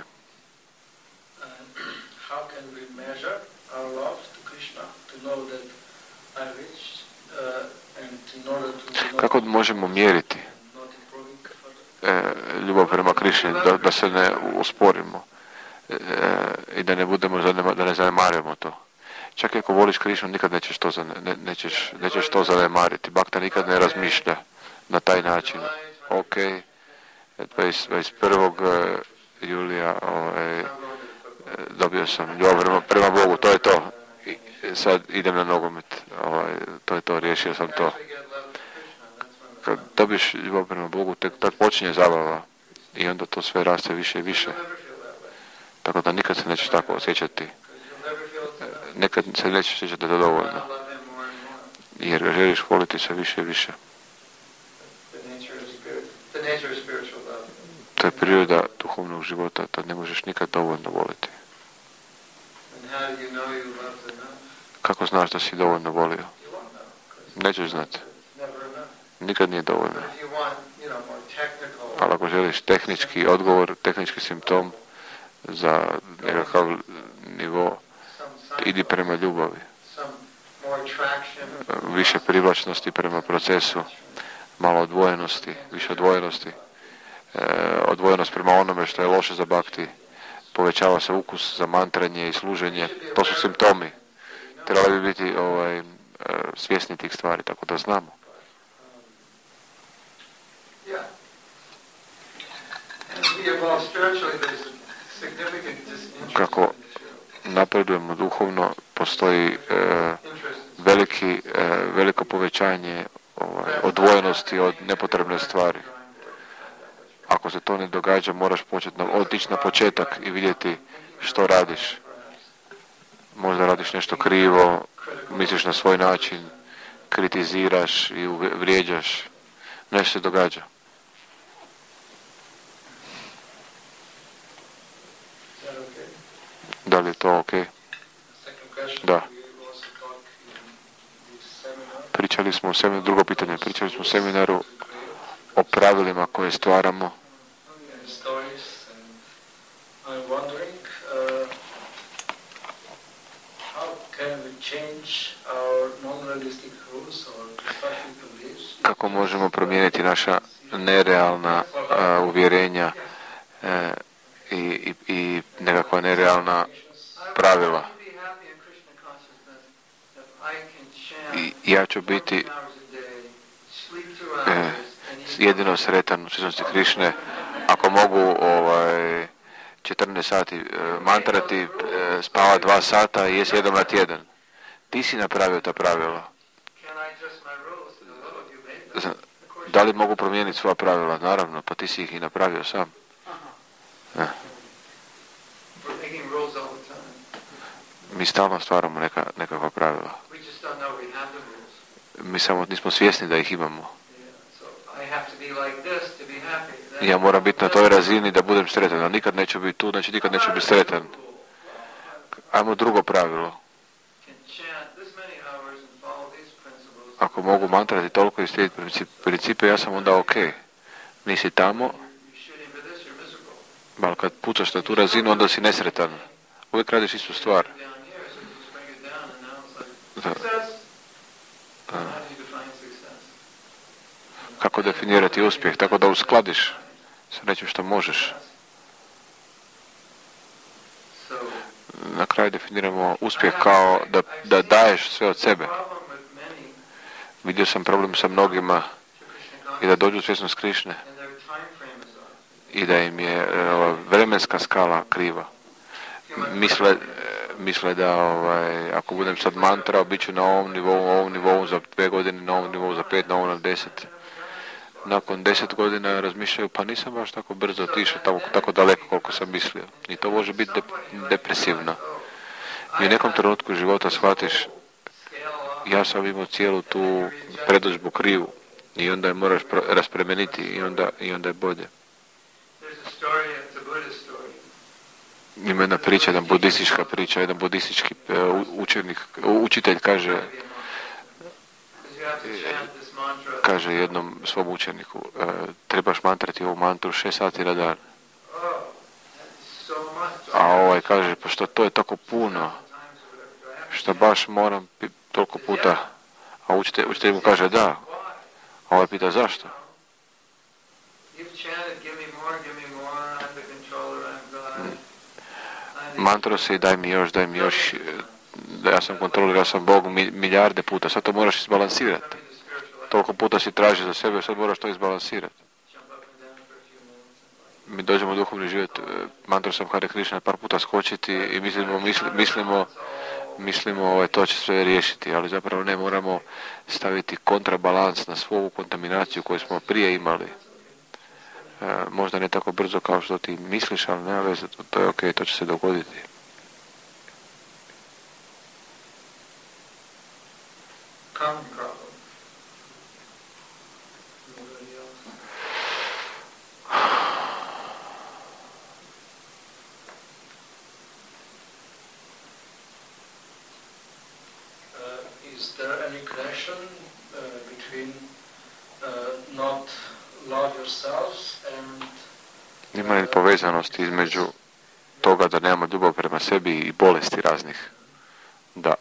Kako možemo mjeriti e, ljubav prema Krišni, da, da se ne usporimo e, i da ne budemo zanema, da ne zanemarimo to. Čak i ako voliš Krišnu, nikad nećeš to, zane, ne, nećeš, nećeš to zanemariti. Bakta nikad ne razmišlja na taj način. Ok, dvadeset prvog Julija, ovaj, dobio sam ljubav prema, prema Bogu, to je to. I sad idem na nogomet, ovaj, to je to, riješio sam to. Kad dobiš ljubav prema Bogu, tek tak počinje zabava i onda to sve raste više i više. Tako da nikad se nećeš tako osjećati. Nekad se nećeš osjećati da je to dovoljno. Jer ga želiš voliti sve više i više. To je priroda duhovnog života, tad ne možeš nikad dovoljno voliti. Kako znaš da si dovoljno volio? Nećeš znati. Nikad nije dovoljno. Ali ako želiš tehnički odgovor, tehnički simptom za nekakav nivo, idi prema ljubavi. Više privlačnosti prema procesu, malo odvojenosti, više odvojenosti. E, odvojenost prema onome što je loše za bhakti, povećava se ukus za mantranje i služenje, to su simptomi. Trebali bi biti ovaj, e, svjesni tih stvari, tako da znamo. Kako napredujemo duhovno, postoji e, veliki, e, veliko povećanje ovaj, odvojenosti od nepotrebne stvari. Ako se to ne događa, moraš početi na, otići na početak i vidjeti što radiš. Možda radiš nešto krivo, misliš na svoj način, kritiziraš i vrijeđaš. Nešto se događa. Da li je to ok? Da. Pričali smo o seminaru, drugo pitanje, pričali smo o seminaru o pravilima koje stvaramo. Kako možemo promijeniti naša nerealna uh, uvjerenja uh, i, i, i nekakva nerealna pravila. I ja ću biti uh, jedino sretan u svjesnosti Krišne ako mogu ovaj, četrnaest sati uh, mantrati, uh, spava dva sata i jesi jednom na tjedan. Ti si napravio ta pravila. Da li mogu promijeniti svoja pravila? Naravno, pa ti si ih i napravio sam. Ne. Mi stalno stvaramo neka, nekakva pravila. Mi samo nismo svjesni da ih imamo. Ja moram biti na toj razini da budem sretan, a nikad neću biti tu, znači nikad neću biti sretan. Ajmo drugo pravilo. Ako mogu mantrati toliko i slijediti principe, ja sam onda ok. Nisi tamo, ali kad pucaš na tu razinu, onda si nesretan. Uvijek radiš istu stvar. Da. Da. Kako definirati uspjeh? Tako da uskladiš sa nečim što možeš. Na kraju definiramo uspjeh kao da, da daješ sve od sebe. Vidio sam problem sa mnogima i da dođu u svjesnost Krišne i da im je uh, vremenska skala kriva. Misle, misle da ovaj, ako budem sad mantrao, bit ću na ovom nivou, ovom nivou za dve godine, na ovom nivou za pet, na ovom na deset. Nakon deset godina razmišljaju, pa nisam baš tako brzo otišao, tako, tako daleko koliko sam mislio. I to može biti dep, depresivno. I u nekom trenutku života shvatiš, ja sam imao cijelu tu predodžbu krivu i onda je moraš raspremeniti i onda, i onda je bolje. Ima jedna priča, jedna budistička priča, jedan budistički učenik, učitelj kaže kaže jednom svom učeniku, trebaš mantrati ovu mantru šest sati na dan. A ovaj kaže, pa što to je tako puno, što baš moram toliko puta. A učitelj, učitelj mu kaže da. A ovaj pita zašto? Mantro se i daj mi još, daj mi još, da ja sam kontrolirao, ja sam Bog milijarde puta, sad to moraš izbalansirati. Toliko puta si traži za sebe, sad moraš to izbalansirati. mi dođemo u duhovni život, mantru sam Hare Krishna par puta skočiti i mislimo, misli, mislimo, mislimo ovaj, to će sve riješiti, ali zapravo ne, moramo staviti kontrabalans na svu ovu kontaminaciju koju smo prije imali. E, možda ne tako brzo kao što ti misliš, ali nema veze, to, to je ok, to će se dogoditi. Common problem. Uh, is there any connection uh, between uh, not love yourselves and Ima li povezanosti između toga da nemamo ljubav prema sebi i bolesti raznih? Da.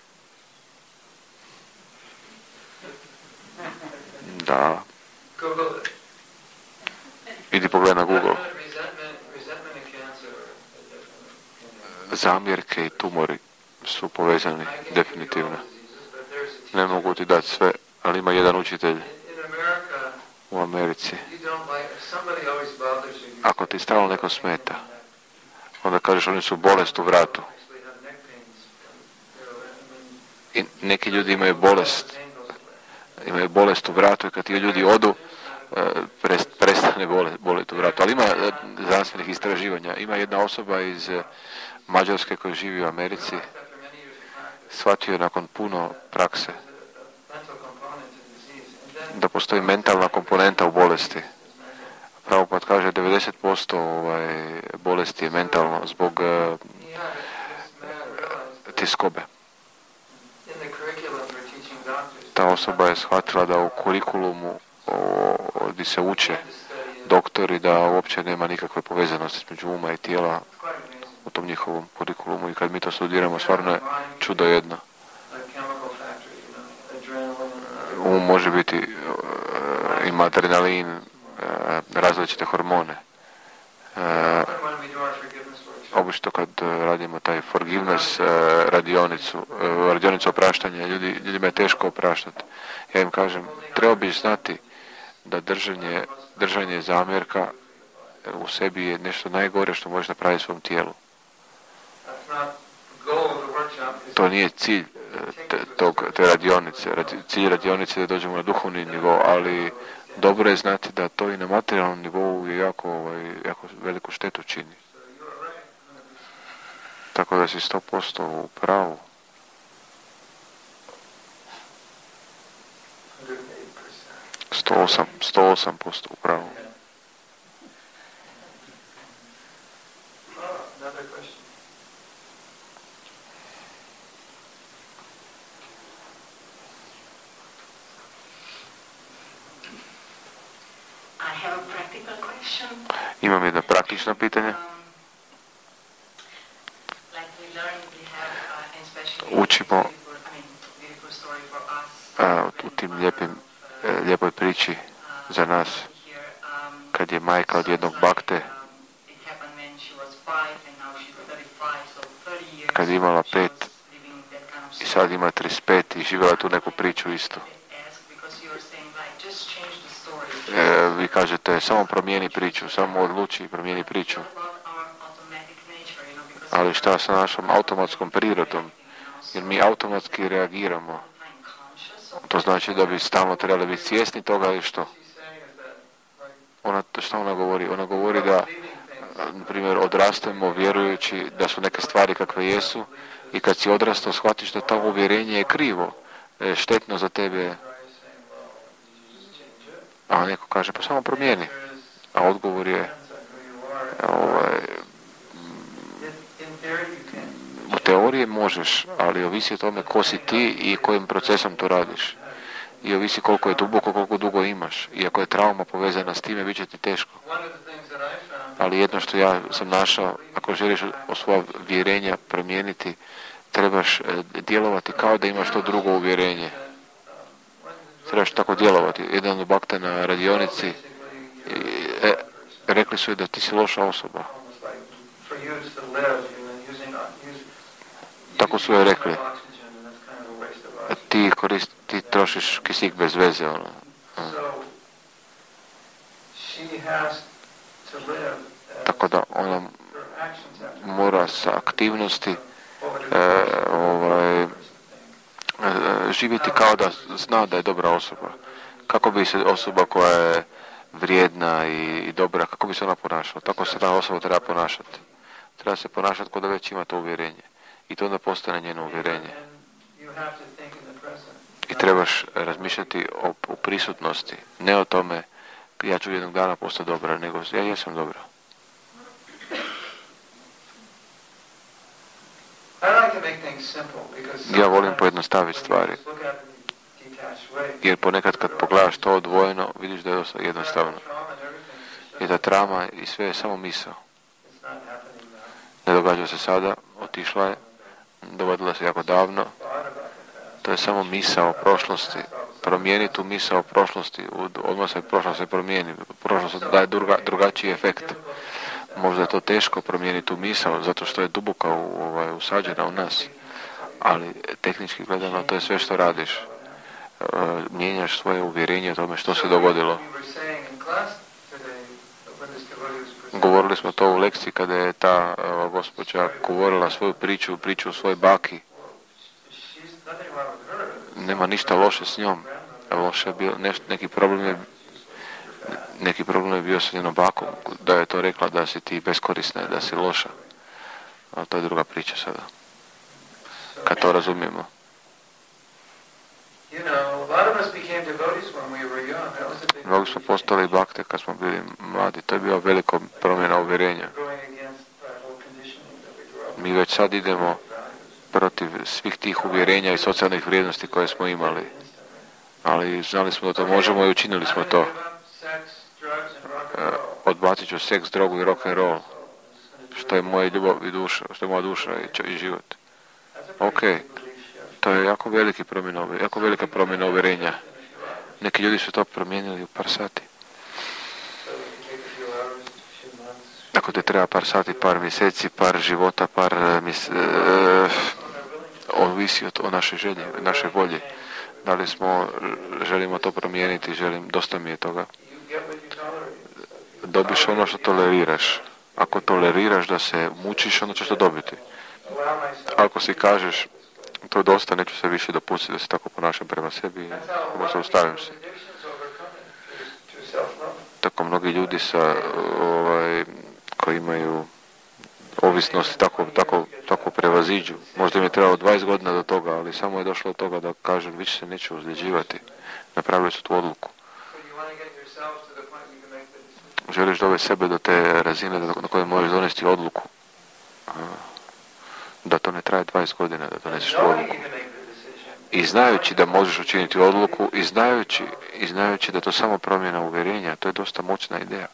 Da. Google it. Idi pogledaj na Google. Resentment, resentment and cancer are different. Zamjerke i tumori su povezani, definitivno. Ne mogu ti dati sve, ali ima jedan učitelj In America, u Americi. you don't like, if somebody always bothers you, you Ako ti stalno neko smeta, onda kažeš oni su bolest u vratu. actually have neck pains. You know, I mean, I neki ljudi imaju bolest, pain goes away. imaju bolest u vratu i kad ti ljudi odu, prest, prestane bolest, bolest u vratu. Ali ima e, znanstvenih istraživanja. Ima jedna osoba iz e, Mađarske koja živi u Americi, After many years of practice, shvatio je nakon puno prakse there's a, a mental component to disease. And then da postoji mentalna komponenta u bolesti. Prabhupada kaže devedeset posto ovaj, bolesti je mentalno zbog uh, he had this man realized tjeskobe. in the curriculum for teaching doctors, Ta osoba je shvatila da u kurikulumu o, o, gdje se uče to study it. doktori da uopće nema nikakve povezanosti između uma i tijela It's quite amazing. u tom njihovom kurikulumu i kad mi to studiramo stvarno je čudo jedno. Like chemical factory, you know, adrenaline. Um može biti, uh, ima adrenalin, uh, različite hormone. Uh, When we do our forgiveness workshop, obično kad uh, radimo taj forgiveness uh, radionicu, uh, radionicu opraštanja, ljudi, ljudima je teško opraštati. Ja im kažem, treba bi znati da držanje, držanje zamjerka u sebi je nešto najgore što možeš napraviti svom tijelu. that's not the goal of the workshop. Is To nije cilj uh, te, tog, te radionice. Radi, cilj radionice je da dođemo na duhovni nivo, ali dobro je znati da to i na materijalnom nivou je jako, ovaj, jako veliku štetu čini. Tako da si sto posto u pravu. sto osam, sto osam posto u pravu. Oh, another question. I have a practical question. Imam jedno praktično pitanje. Um, like we learn, we have, uh, and especially Učimo beautiful, I mean, beautiful story for us. a, u tim lijepim, e, lijepoj priči za nas, Here, um, kad je majka od jednog so bakte, like, um, it happened when she was five and now she's thirty-five, so thirty years kad je imala she was pet living that kind of i sad ima trideset pet i živjela tu neku priču isto. ask because you were saying like just change the story. E, vi kažete, samo promijeni priču, samo odluči i promijeni priču. What about our automatic nature, you know, because Ali šta sa našom automatskom prirodom? Jer mi automatski reagiramo. I'm conscious of To znači da bi stalno trebali biti svjesni toga ili što? She's saying is that, like, Ona, što ona govori? Ona govori da, na primjer, odrastemo vjerujući da su neke stvari kakve jesu i kad si odrastao shvatiš da to uvjerenje je krivo, je štetno za tebe, a neko kaže pa samo promijeni. A odgovor je, ovaj, in theory you can. u teoriji možeš, ali ovisi o tome ko si ti i kojim procesom to radiš. I ovisi koliko je duboko, koliko dugo imaš. I ako je trauma povezana s time, bit će ti teško. One of the things that I found Ali jedno što ja sam našao, ako želiš o svoja vjerenja promijeniti, trebaš e, djelovati kao da imaš to drugo uvjerenje. Trebaš tako djelovati. Jedan od bakta na radionici, i, e, rekli su je da ti si loša osoba. almost like for you to live, you know, using use, Tako su joj rekli. oxygen, and that's kind of a waste of oxygen. Ti koristi, ti trošiš kisik bez veze. Ono. So she has to live Tako da ona mora sa aktivnosti e, ovaj, e, živjeti kao da zna da je dobra osoba. Kako bi se osoba koja je vrijedna i, i dobra, kako bi se ona ponašala? Tako se ta osoba treba ponašati. Treba se ponašati kao da već ima to uvjerenje. I to onda postane njeno uvjerenje. I trebaš razmišljati o, o prisutnosti. Ne o tome ja ću jednog dana postati dobra, nego ja jesam dobra. Ja volim pojednostaviti stvari. Jer ponekad kad pogledaš to odvojeno, vidiš da je dosta jednostavno. I da trama i sve je samo misao. Ne događa se sada, otišla je, dogodila se jako davno. To je samo misao o prošlosti. Promijeni tu misao o prošlosti, odmah se prošlost se promijeni. Prošlost daje druga, drugačiji efekt. Možda je to teško promijeniti tu misao, zato što je duboka u, ovaj, usađena u nas. Ali tehnički gledano to je sve što radiš. E, mijenjaš svoje uvjerenje o tome što se dogodilo. Govorili smo to u lekciji kada je ta ova, gospođa govorila svoju priču, priču o svojoj baki. Nema ništa loše s njom. Loše je bio, neš, neki problem je neki problem je bio sa njenom bakom, da je to rekla da si ti beskorisna, da si loša. A to je druga priča sada. Kad to razumijemo. Mnogi smo postali bakte kad smo bili mladi. To je bila velika promjena uvjerenja. Mi već sad idemo protiv svih tih uvjerenja i socijalnih vrijednosti koje smo imali. Ali znali smo da to možemo i učinili smo to. Odbacit ću seks, drogu i rock and roll. Što je moja ljubav i duša, što je moja duša i, i život. Ok, to je jako veliki promjena, jako velika promjena uvjerenja. Neki ljudi su to promijenili u par sati. Ako te treba par sati, par mjeseci, par života, par mjese, uh, ovisi o našoj želji, našoj volji. Da li smo, želimo to promijeniti, želim, dosta mi je toga. Dobiš ono što toleriraš. Ako toleriraš da se mučiš, onda ćeš to dobiti. Ako si kažeš, to je dosta, neću se više dopustiti da se tako ponašam prema sebi, samo se ustavim se. Tako mnogi ljudi sa, ovaj, koji imaju ovisnost, tako, tako, tako prevaziđu. Možda im je trebalo dvadeset godina do toga, ali samo je došlo do toga da kažu, više se neću ozljeđivati. Napravili su tu odluku. Želiš dovesti sebe do te razine na kojoj možeš donesti odluku. Da to ne traje dvadeset godina, da doneseš tu odluku. I znajući da možeš učiniti odluku, i znajući, i znajući da to samo promjena uvjerenja, to je dosta moćna ideja.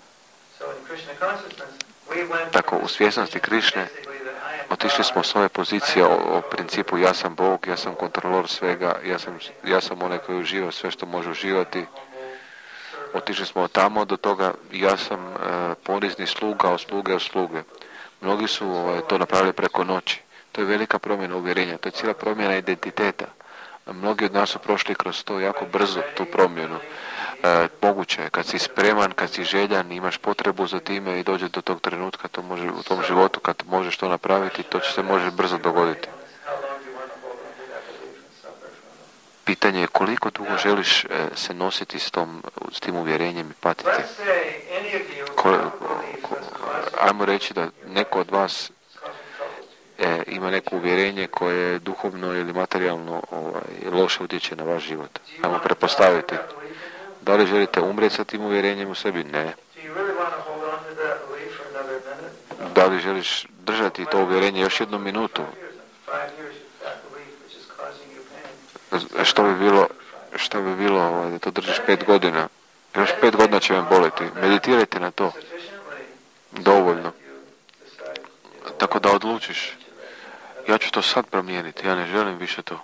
Tako, u svjesnosti Krišne otišli smo s ove pozicije o, o principu ja sam Bog, ja sam kontrolor svega, ja sam, ja sam onaj koji uživa sve što može uživati. Otišli smo od tamo do toga ja sam e, ponizni sluga od sluge od sluge. Mnogi su e, to napravili preko noći. To je velika promjena uvjerenja, to je cijela promjena identiteta. Mnogi od nas su prošli kroz to jako brzo, tu promjenu. E, moguće je, kad si spreman, kad si željan, imaš potrebu za time i dođe do tog trenutka to može, u tom životu, kad možeš to napraviti, to će se može brzo dogoditi. Pitanje je koliko dugo želiš e, se nositi s, tom, s tim uvjerenjem i patiti. Ko, ko, ajmo reći da neko od vas e, ima neko uvjerenje koje je duhovno ili materijalno ovaj, loše utječe na vaš život. Ajmo prepostaviti. Da li želite umrijeti sa tim uvjerenjem u sebi? Ne. Da li želiš držati to uvjerenje još jednu minutu? Što bi bilo, što bi bilo ovaj, da to držiš pet godina? Još pet godina će vam boliti. Meditirajte na to. Dovoljno. Tako da odlučiš. Ja ću to sad promijeniti. Ja ne želim više to.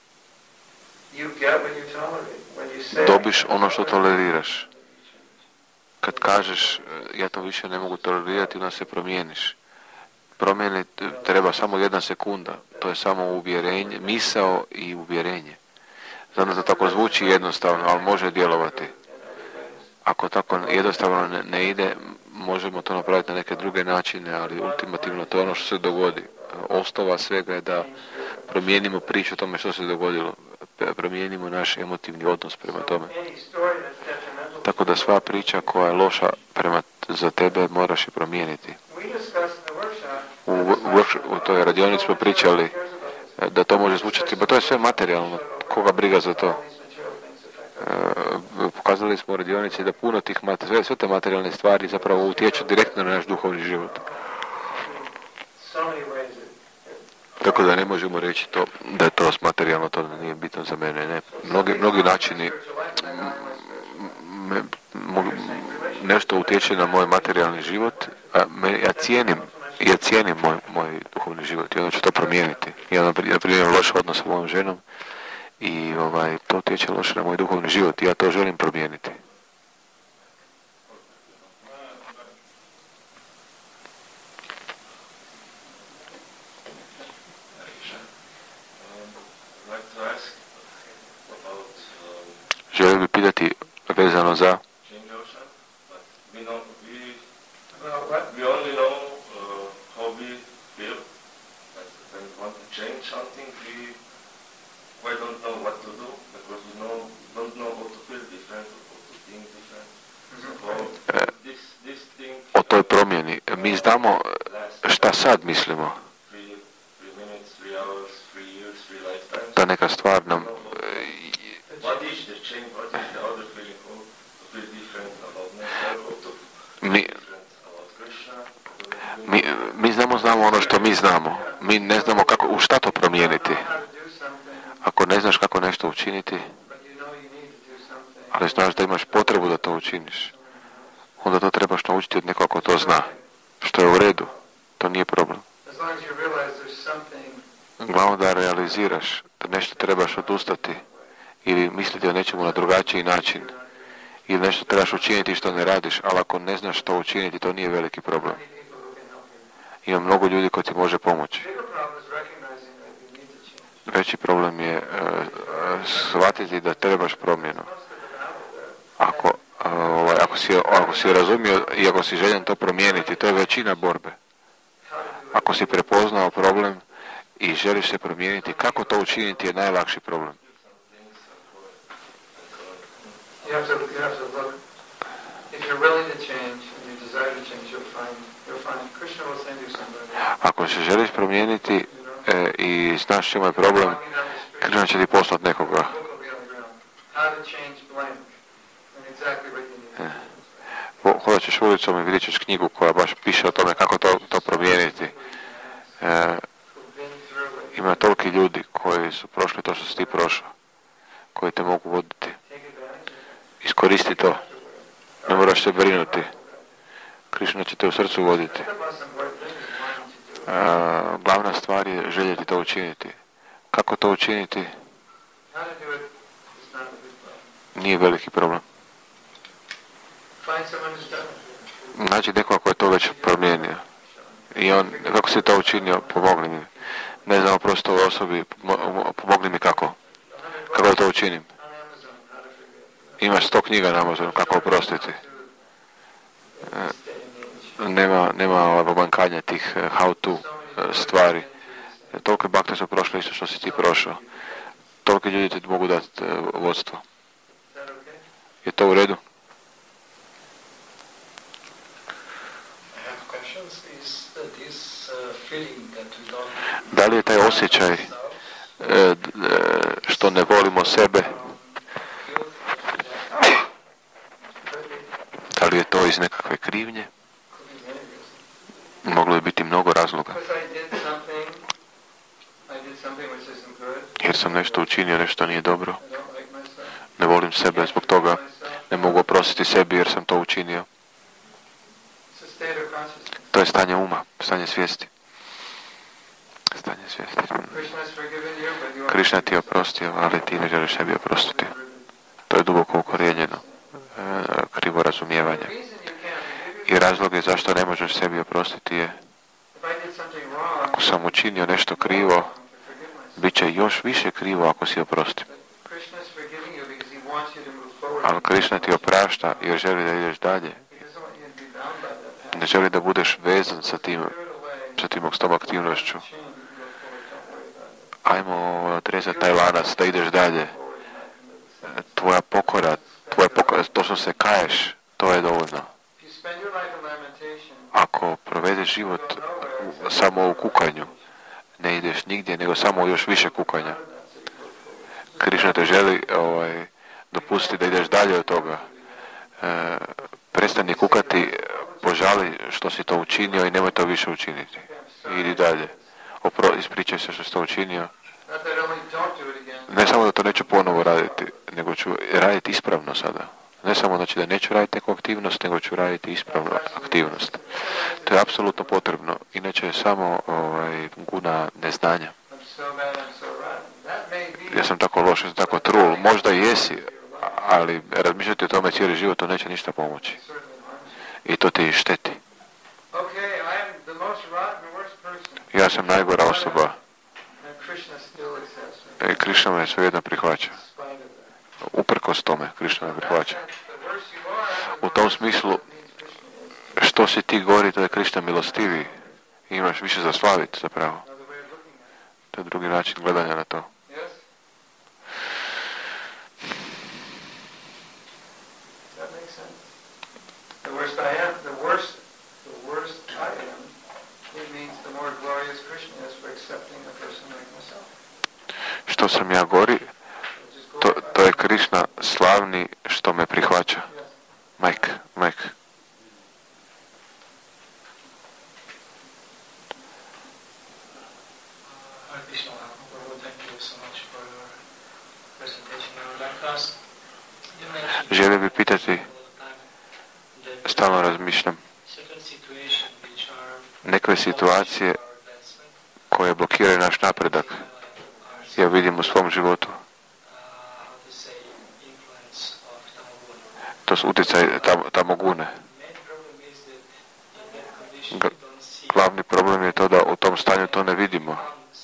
Dobiš ono što toleriraš. Kad kažeš ja to više ne mogu tolerirati, onda se promijeniš. Promjeni treba samo jedna sekunda. To je samo uvjerenje, misao i uvjerenje. Znam da to tako zvuči jednostavno, ali može djelovati. Ako tako jednostavno ne, ne ide, možemo to napraviti na neke druge načine, ali ultimativno to je ono što se dogodi. Osnova svega je da promijenimo priču o tome što se dogodilo, promijenimo naš emotivni odnos prema tome. Tako da sva priča koja je loša prema za tebe moraš je promijeniti. U, u, u toj radionici smo pričali da to može zvučati, ba to je sve materijalno, koga briga za to. E, pokazali smo u radionici da puno tih sve, sve te materijalne stvari zapravo utječu direktno na naš duhovni život. Tako da ne možemo reći to, da je to materijalno, to nije bitno za mene. Ne. Mnogi, mnogi načini me, mo, nešto utječe na moj materijalni život, a me, ja cijenim, ja cijenim moj, moj duhovni život i onda ću to promijeniti. Ja na primjer loš odnos sa mojom ženom i ovaj, to utječe loše na moj duhovni život i ja to želim promijeniti. Želio bi pitati vezano za o toj promjeni. Mi znamo šta sad mislimo. Da neka stvar nam Mi, mi, mi znamo, znamo ono što mi znamo. Mi ne znamo kako, u šta to promijeniti. Ako ne znaš kako nešto učiniti, ali znaš da imaš potrebu da to učiniš, onda to trebaš naučiti od nekoga ko to zna. Što je u redu. To nije problem. Glavno da realiziraš da nešto trebaš odustati ili misliti o nečemu na drugačiji način. Ili nešto trebaš učiniti što ne radiš, ali ako ne znaš što učiniti, to nije veliki problem. Ima mnogo ljudi koji ti može pomoći. Veći problem je uh, shvatiti da trebaš promjenu. Ako, uh, ovaj, ako, si, ako si razumio i ako si željen to promijeniti, to je većina borbe. Ako si prepoznao problem i želiš se promijeniti, kako to učiniti je najlakši problem. You have to, you have to look, if you're willing to change and you desire to change, you'll find, you'll find, Krishna will send you somebody. Ako se želiš promijeniti e, i znaš čemu je problem, Krishna će ti poslati nekoga. Hodat ćeš ulicom i vidjet ćeš knjigu koja baš piše o tome kako to, to promijeniti. E, ima toliki ljudi koji su prošli to što si ti prošao, koji te mogu voditi. Iskoristi to. Ne moraš se brinuti. Krishna će te u srcu voditi. A, glavna stvar je željeti to učiniti. Kako to učiniti? Nije veliki problem. Nađi nekoga ko je to već promijenio. I on, kako si to učinio, pomogli mi. Ne znam, prosto ovoj osobi, pomogli mi kako. Kako da to učinim. Imaš sto knjiga na Amazonu, kako oprostiti. Nema, nema obankanja tih how to stvari. Toliko bakte su prošle isto što si ti prošao. Toliko ljudi ti mogu dati vodstvo. Je to u redu? Da li je taj osjećaj što ne volimo sebe, da li je to iz nekakve krivnje? Moglo je biti mnogo razloga. Jer sam nešto učinio, nešto nije dobro. Ne volim sebe, zbog toga ne mogu oprostiti sebi jer sam to učinio. To je stanje uma, stanje svijesti. Stanje svijesti. Krishna ti je oprostio, ali ti ne želiš sebi oprostiti. To je duboko ukorijenjeno. Krivo razumijevanje. I razlog je zašto ne možeš sebi oprostiti je ako sam učinio nešto krivo, bit će još više krivo ako si oprostim. Ali Krishna ti oprašta jer želi da ideš dalje. ne želi da budeš vezan sa tim, sa tim, s tom aktivnošću. Ajmo odrezati taj lanac, da ideš dalje. Tvoja pokora, tvoja pokora, to što se kaješ, to je dovoljno. Ako provedeš život u, samo u kukanju, ne ideš nigdje, nego samo još više kukanja. Krišna te želi ovaj, dopustiti da ideš dalje od toga. E, prestani kukati, požali što si to učinio i nemoj to više učiniti. Idi dalje. Opro, ispričaj se što si to učinio. Ne samo da to neću ponovo raditi, nego ću raditi ispravno sada. Ne samo znači da neću raditi neku aktivnost, nego ću raditi ispravnu aktivnost. To je apsolutno potrebno. Inače je samo ovaj, guna neznanja. Ja sam tako loš, ja sam tako trul. Možda i jesi, ali razmišljati o tome cijeli život, to neće ništa pomoći. I to ti šteti. Ja sam najgora osoba. I Krišna me svejedno prihvaća. Uprkos tome, Krišna me prihvaća. U tom smislu, što si ti gori, to je Krišna milostiviji. Imaš više za slaviti, zapravo. To je drugi način gledanja na to. Što sam ja gori, to, to je Krišna slavni što me prihvaća. Mike, Mike. Želio bi pitati, stalno razmišljam, neke situacije koje blokiraju naš napredak, ja vidim u svom životu. To su utjecaj tam, tamogune. Glavni problem je to da u tom stanju to ne vidimo.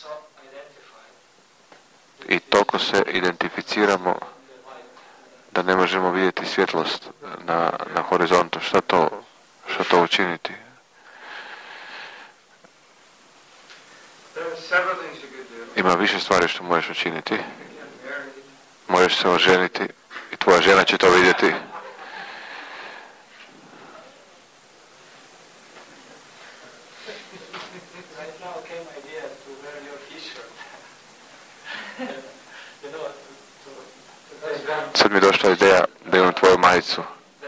I toliko se identificiramo da ne možemo vidjeti svjetlost na, na horizontu. Šta to, šta to učiniti? Ima više stvari što možeš učiniti. Možeš se oženiti i tvoja žena će to vidjeti. Sad mi je došla ideja da imam tvoju majicu.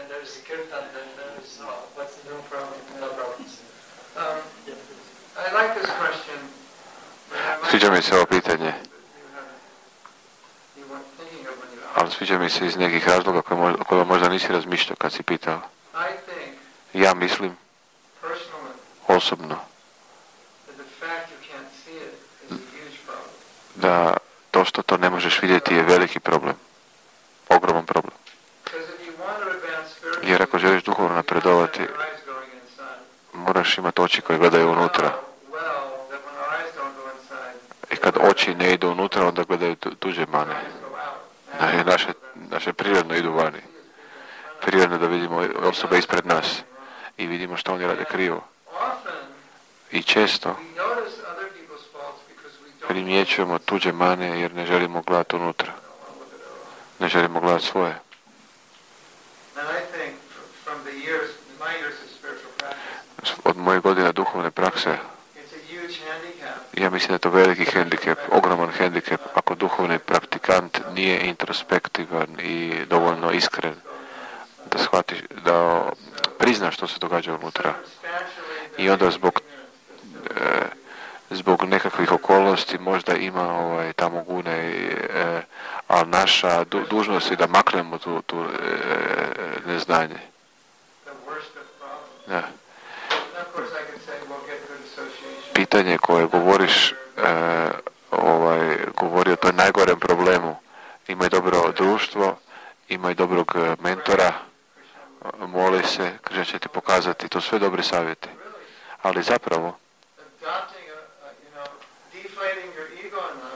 Sviđa mi se ovo pitanje, ali sviđa mi se iz nekih razloga koje možda, koje možda nisi razmišljao kad si pitao. Ja mislim osobno da to što to ne možeš vidjeti je veliki problem, ogroman problem. Jer ako želiš duhovno napredovati, moraš imati oči koje gledaju unutra. I kad oči ne idu unutra, onda gledaju tuđe mane. Naše, naše prirodno idu vani. Prirodno da vidimo osobe ispred nas i vidimo što oni rade krivo. I često primjećujemo tuđe mane jer ne želimo gledati unutra. Ne želimo gledati svoje. Od mojih godina duhovne prakse, ja mislim da je to veliki hendikep, ogroman hendikep, ako duhovni praktikant nije introspektivan i dovoljno iskren da shvati, da prizna što se događa unutra. I onda zbog e, zbog nekakvih okolnosti možda ima ovaj, tamo gune, e, ali naša du, dužnost je da maknemo tu, tu e, neznanje. Da. Pitanje koje govoriš, e, ovaj, govori o toj najgorem problemu. Imaj dobro društvo, imaj dobrog mentora, moli se, Krišna će ti pokazati, to sve dobri savjeti. Ali zapravo,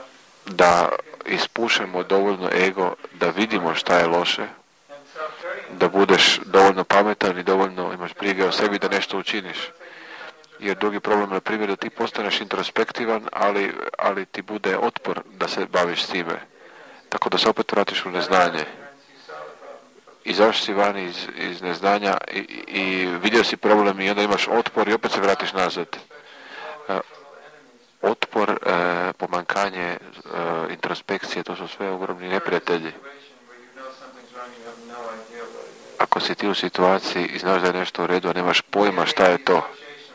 da ispušemo dovoljno ego, da vidimo šta je loše, da budeš dovoljno pametan i dovoljno imaš brige o sebi da nešto učiniš. Jer drugi problem je, na primjer, da ti postaneš introspektivan, ali, ali ti bude otpor da se baviš s time. Tako da se opet vratiš u neznanje. Izaš si vani iz, iz neznanja i, i vidio si problem i onda imaš otpor i opet se vratiš nazad. Uh, otpor, uh, pomankanje, uh, introspekcije, to su sve ogromni neprijatelji. Ako si ti u situaciji i znaš da je nešto u redu, a nemaš pojma šta je to,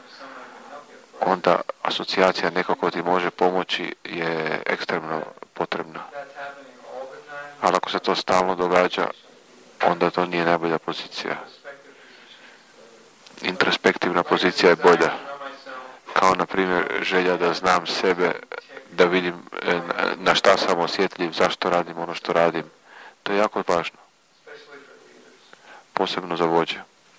onda asocijacija neko ko ti može pomoći je ekstremno potrebna. Ali ako se to stalno događa, onda to nije najbolja pozicija. Introspektivna pozicija je bolja. Kao, na primjer, želja da znam sebe, da vidim na šta sam osjetljiv, zašto radim ono što radim. To je jako važno. Posebno za vođe.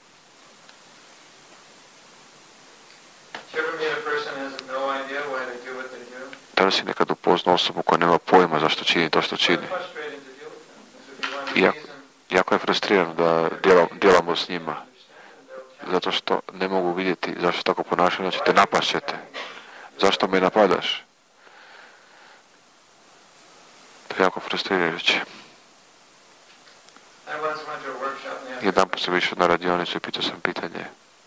Da li si nekad upoznao osobu koja nema pojma zašto čini to što čini? Jako, jako je frustrirano da djelam, djelamo s njima. Zato što ne mogu vidjeti zašto tako ponašaju, znači te napašćete. Zašto me napadaš? To je jako frustrirajuće. Jedan put sam išao na radionicu i pitao sam pitanje.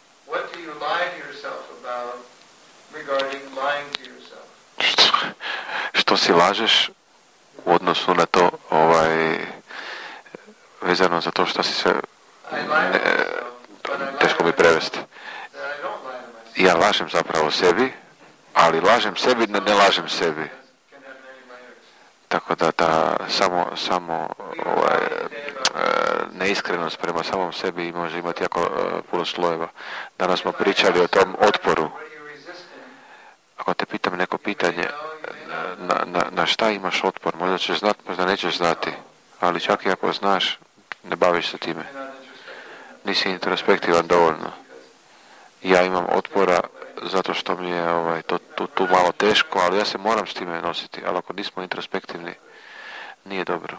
Što, što si lažeš u odnosu na to, ovaj, vezano za to što si sve, ne, teško mi prevesti. Ja lažem zapravo sebi, ali lažem sebi, ne, ne lažem sebi. Tako da ta samo, samo ovaj, neiskrenost prema samom sebi može imati jako uh, puno slojeva. Danas smo pričali o tom otporu. Ako te pitam neko pitanje, na, na, na šta imaš otpor, možda ćeš znati, možda nećeš znati, ali čak i ako znaš, ne baviš se time. Nisi introspektivan dovoljno. Ja imam otpora zato što mi je ovaj, to, tu, tu malo teško, ali ja se moram s time nositi, ali ako nismo introspektivni, nije dobro.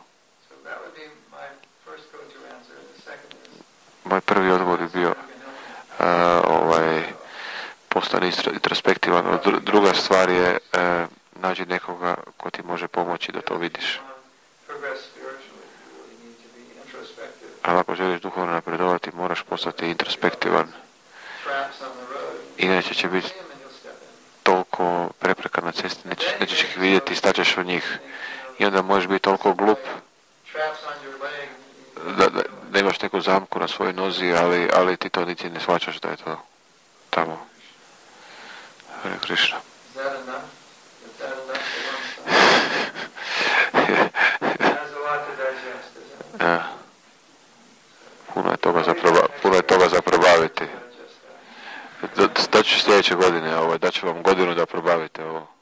Moj prvi odgovor je bio uh, ovaj, postani introspektivan. Druga stvar je uh, nađi nekoga ko ti može pomoći da to vidiš. Ali ako želiš duhovno napredovati, moraš postati introspektivan. Inače će biti toliko prepreka na cesti, nećeš, nećeš ih vidjeti i staćeš u njih. I onda možeš biti toliko glup da, da, da imaš neku zamku na svojoj nozi, ali, ali ti to niti ne shvaćaš da je to tamo. Hare Krishna. Ja. Puno je toga za, proba, puno je toga za probaviti. Da ću sljedeće godine, ovaj, da ću vam godinu da probavite ovo.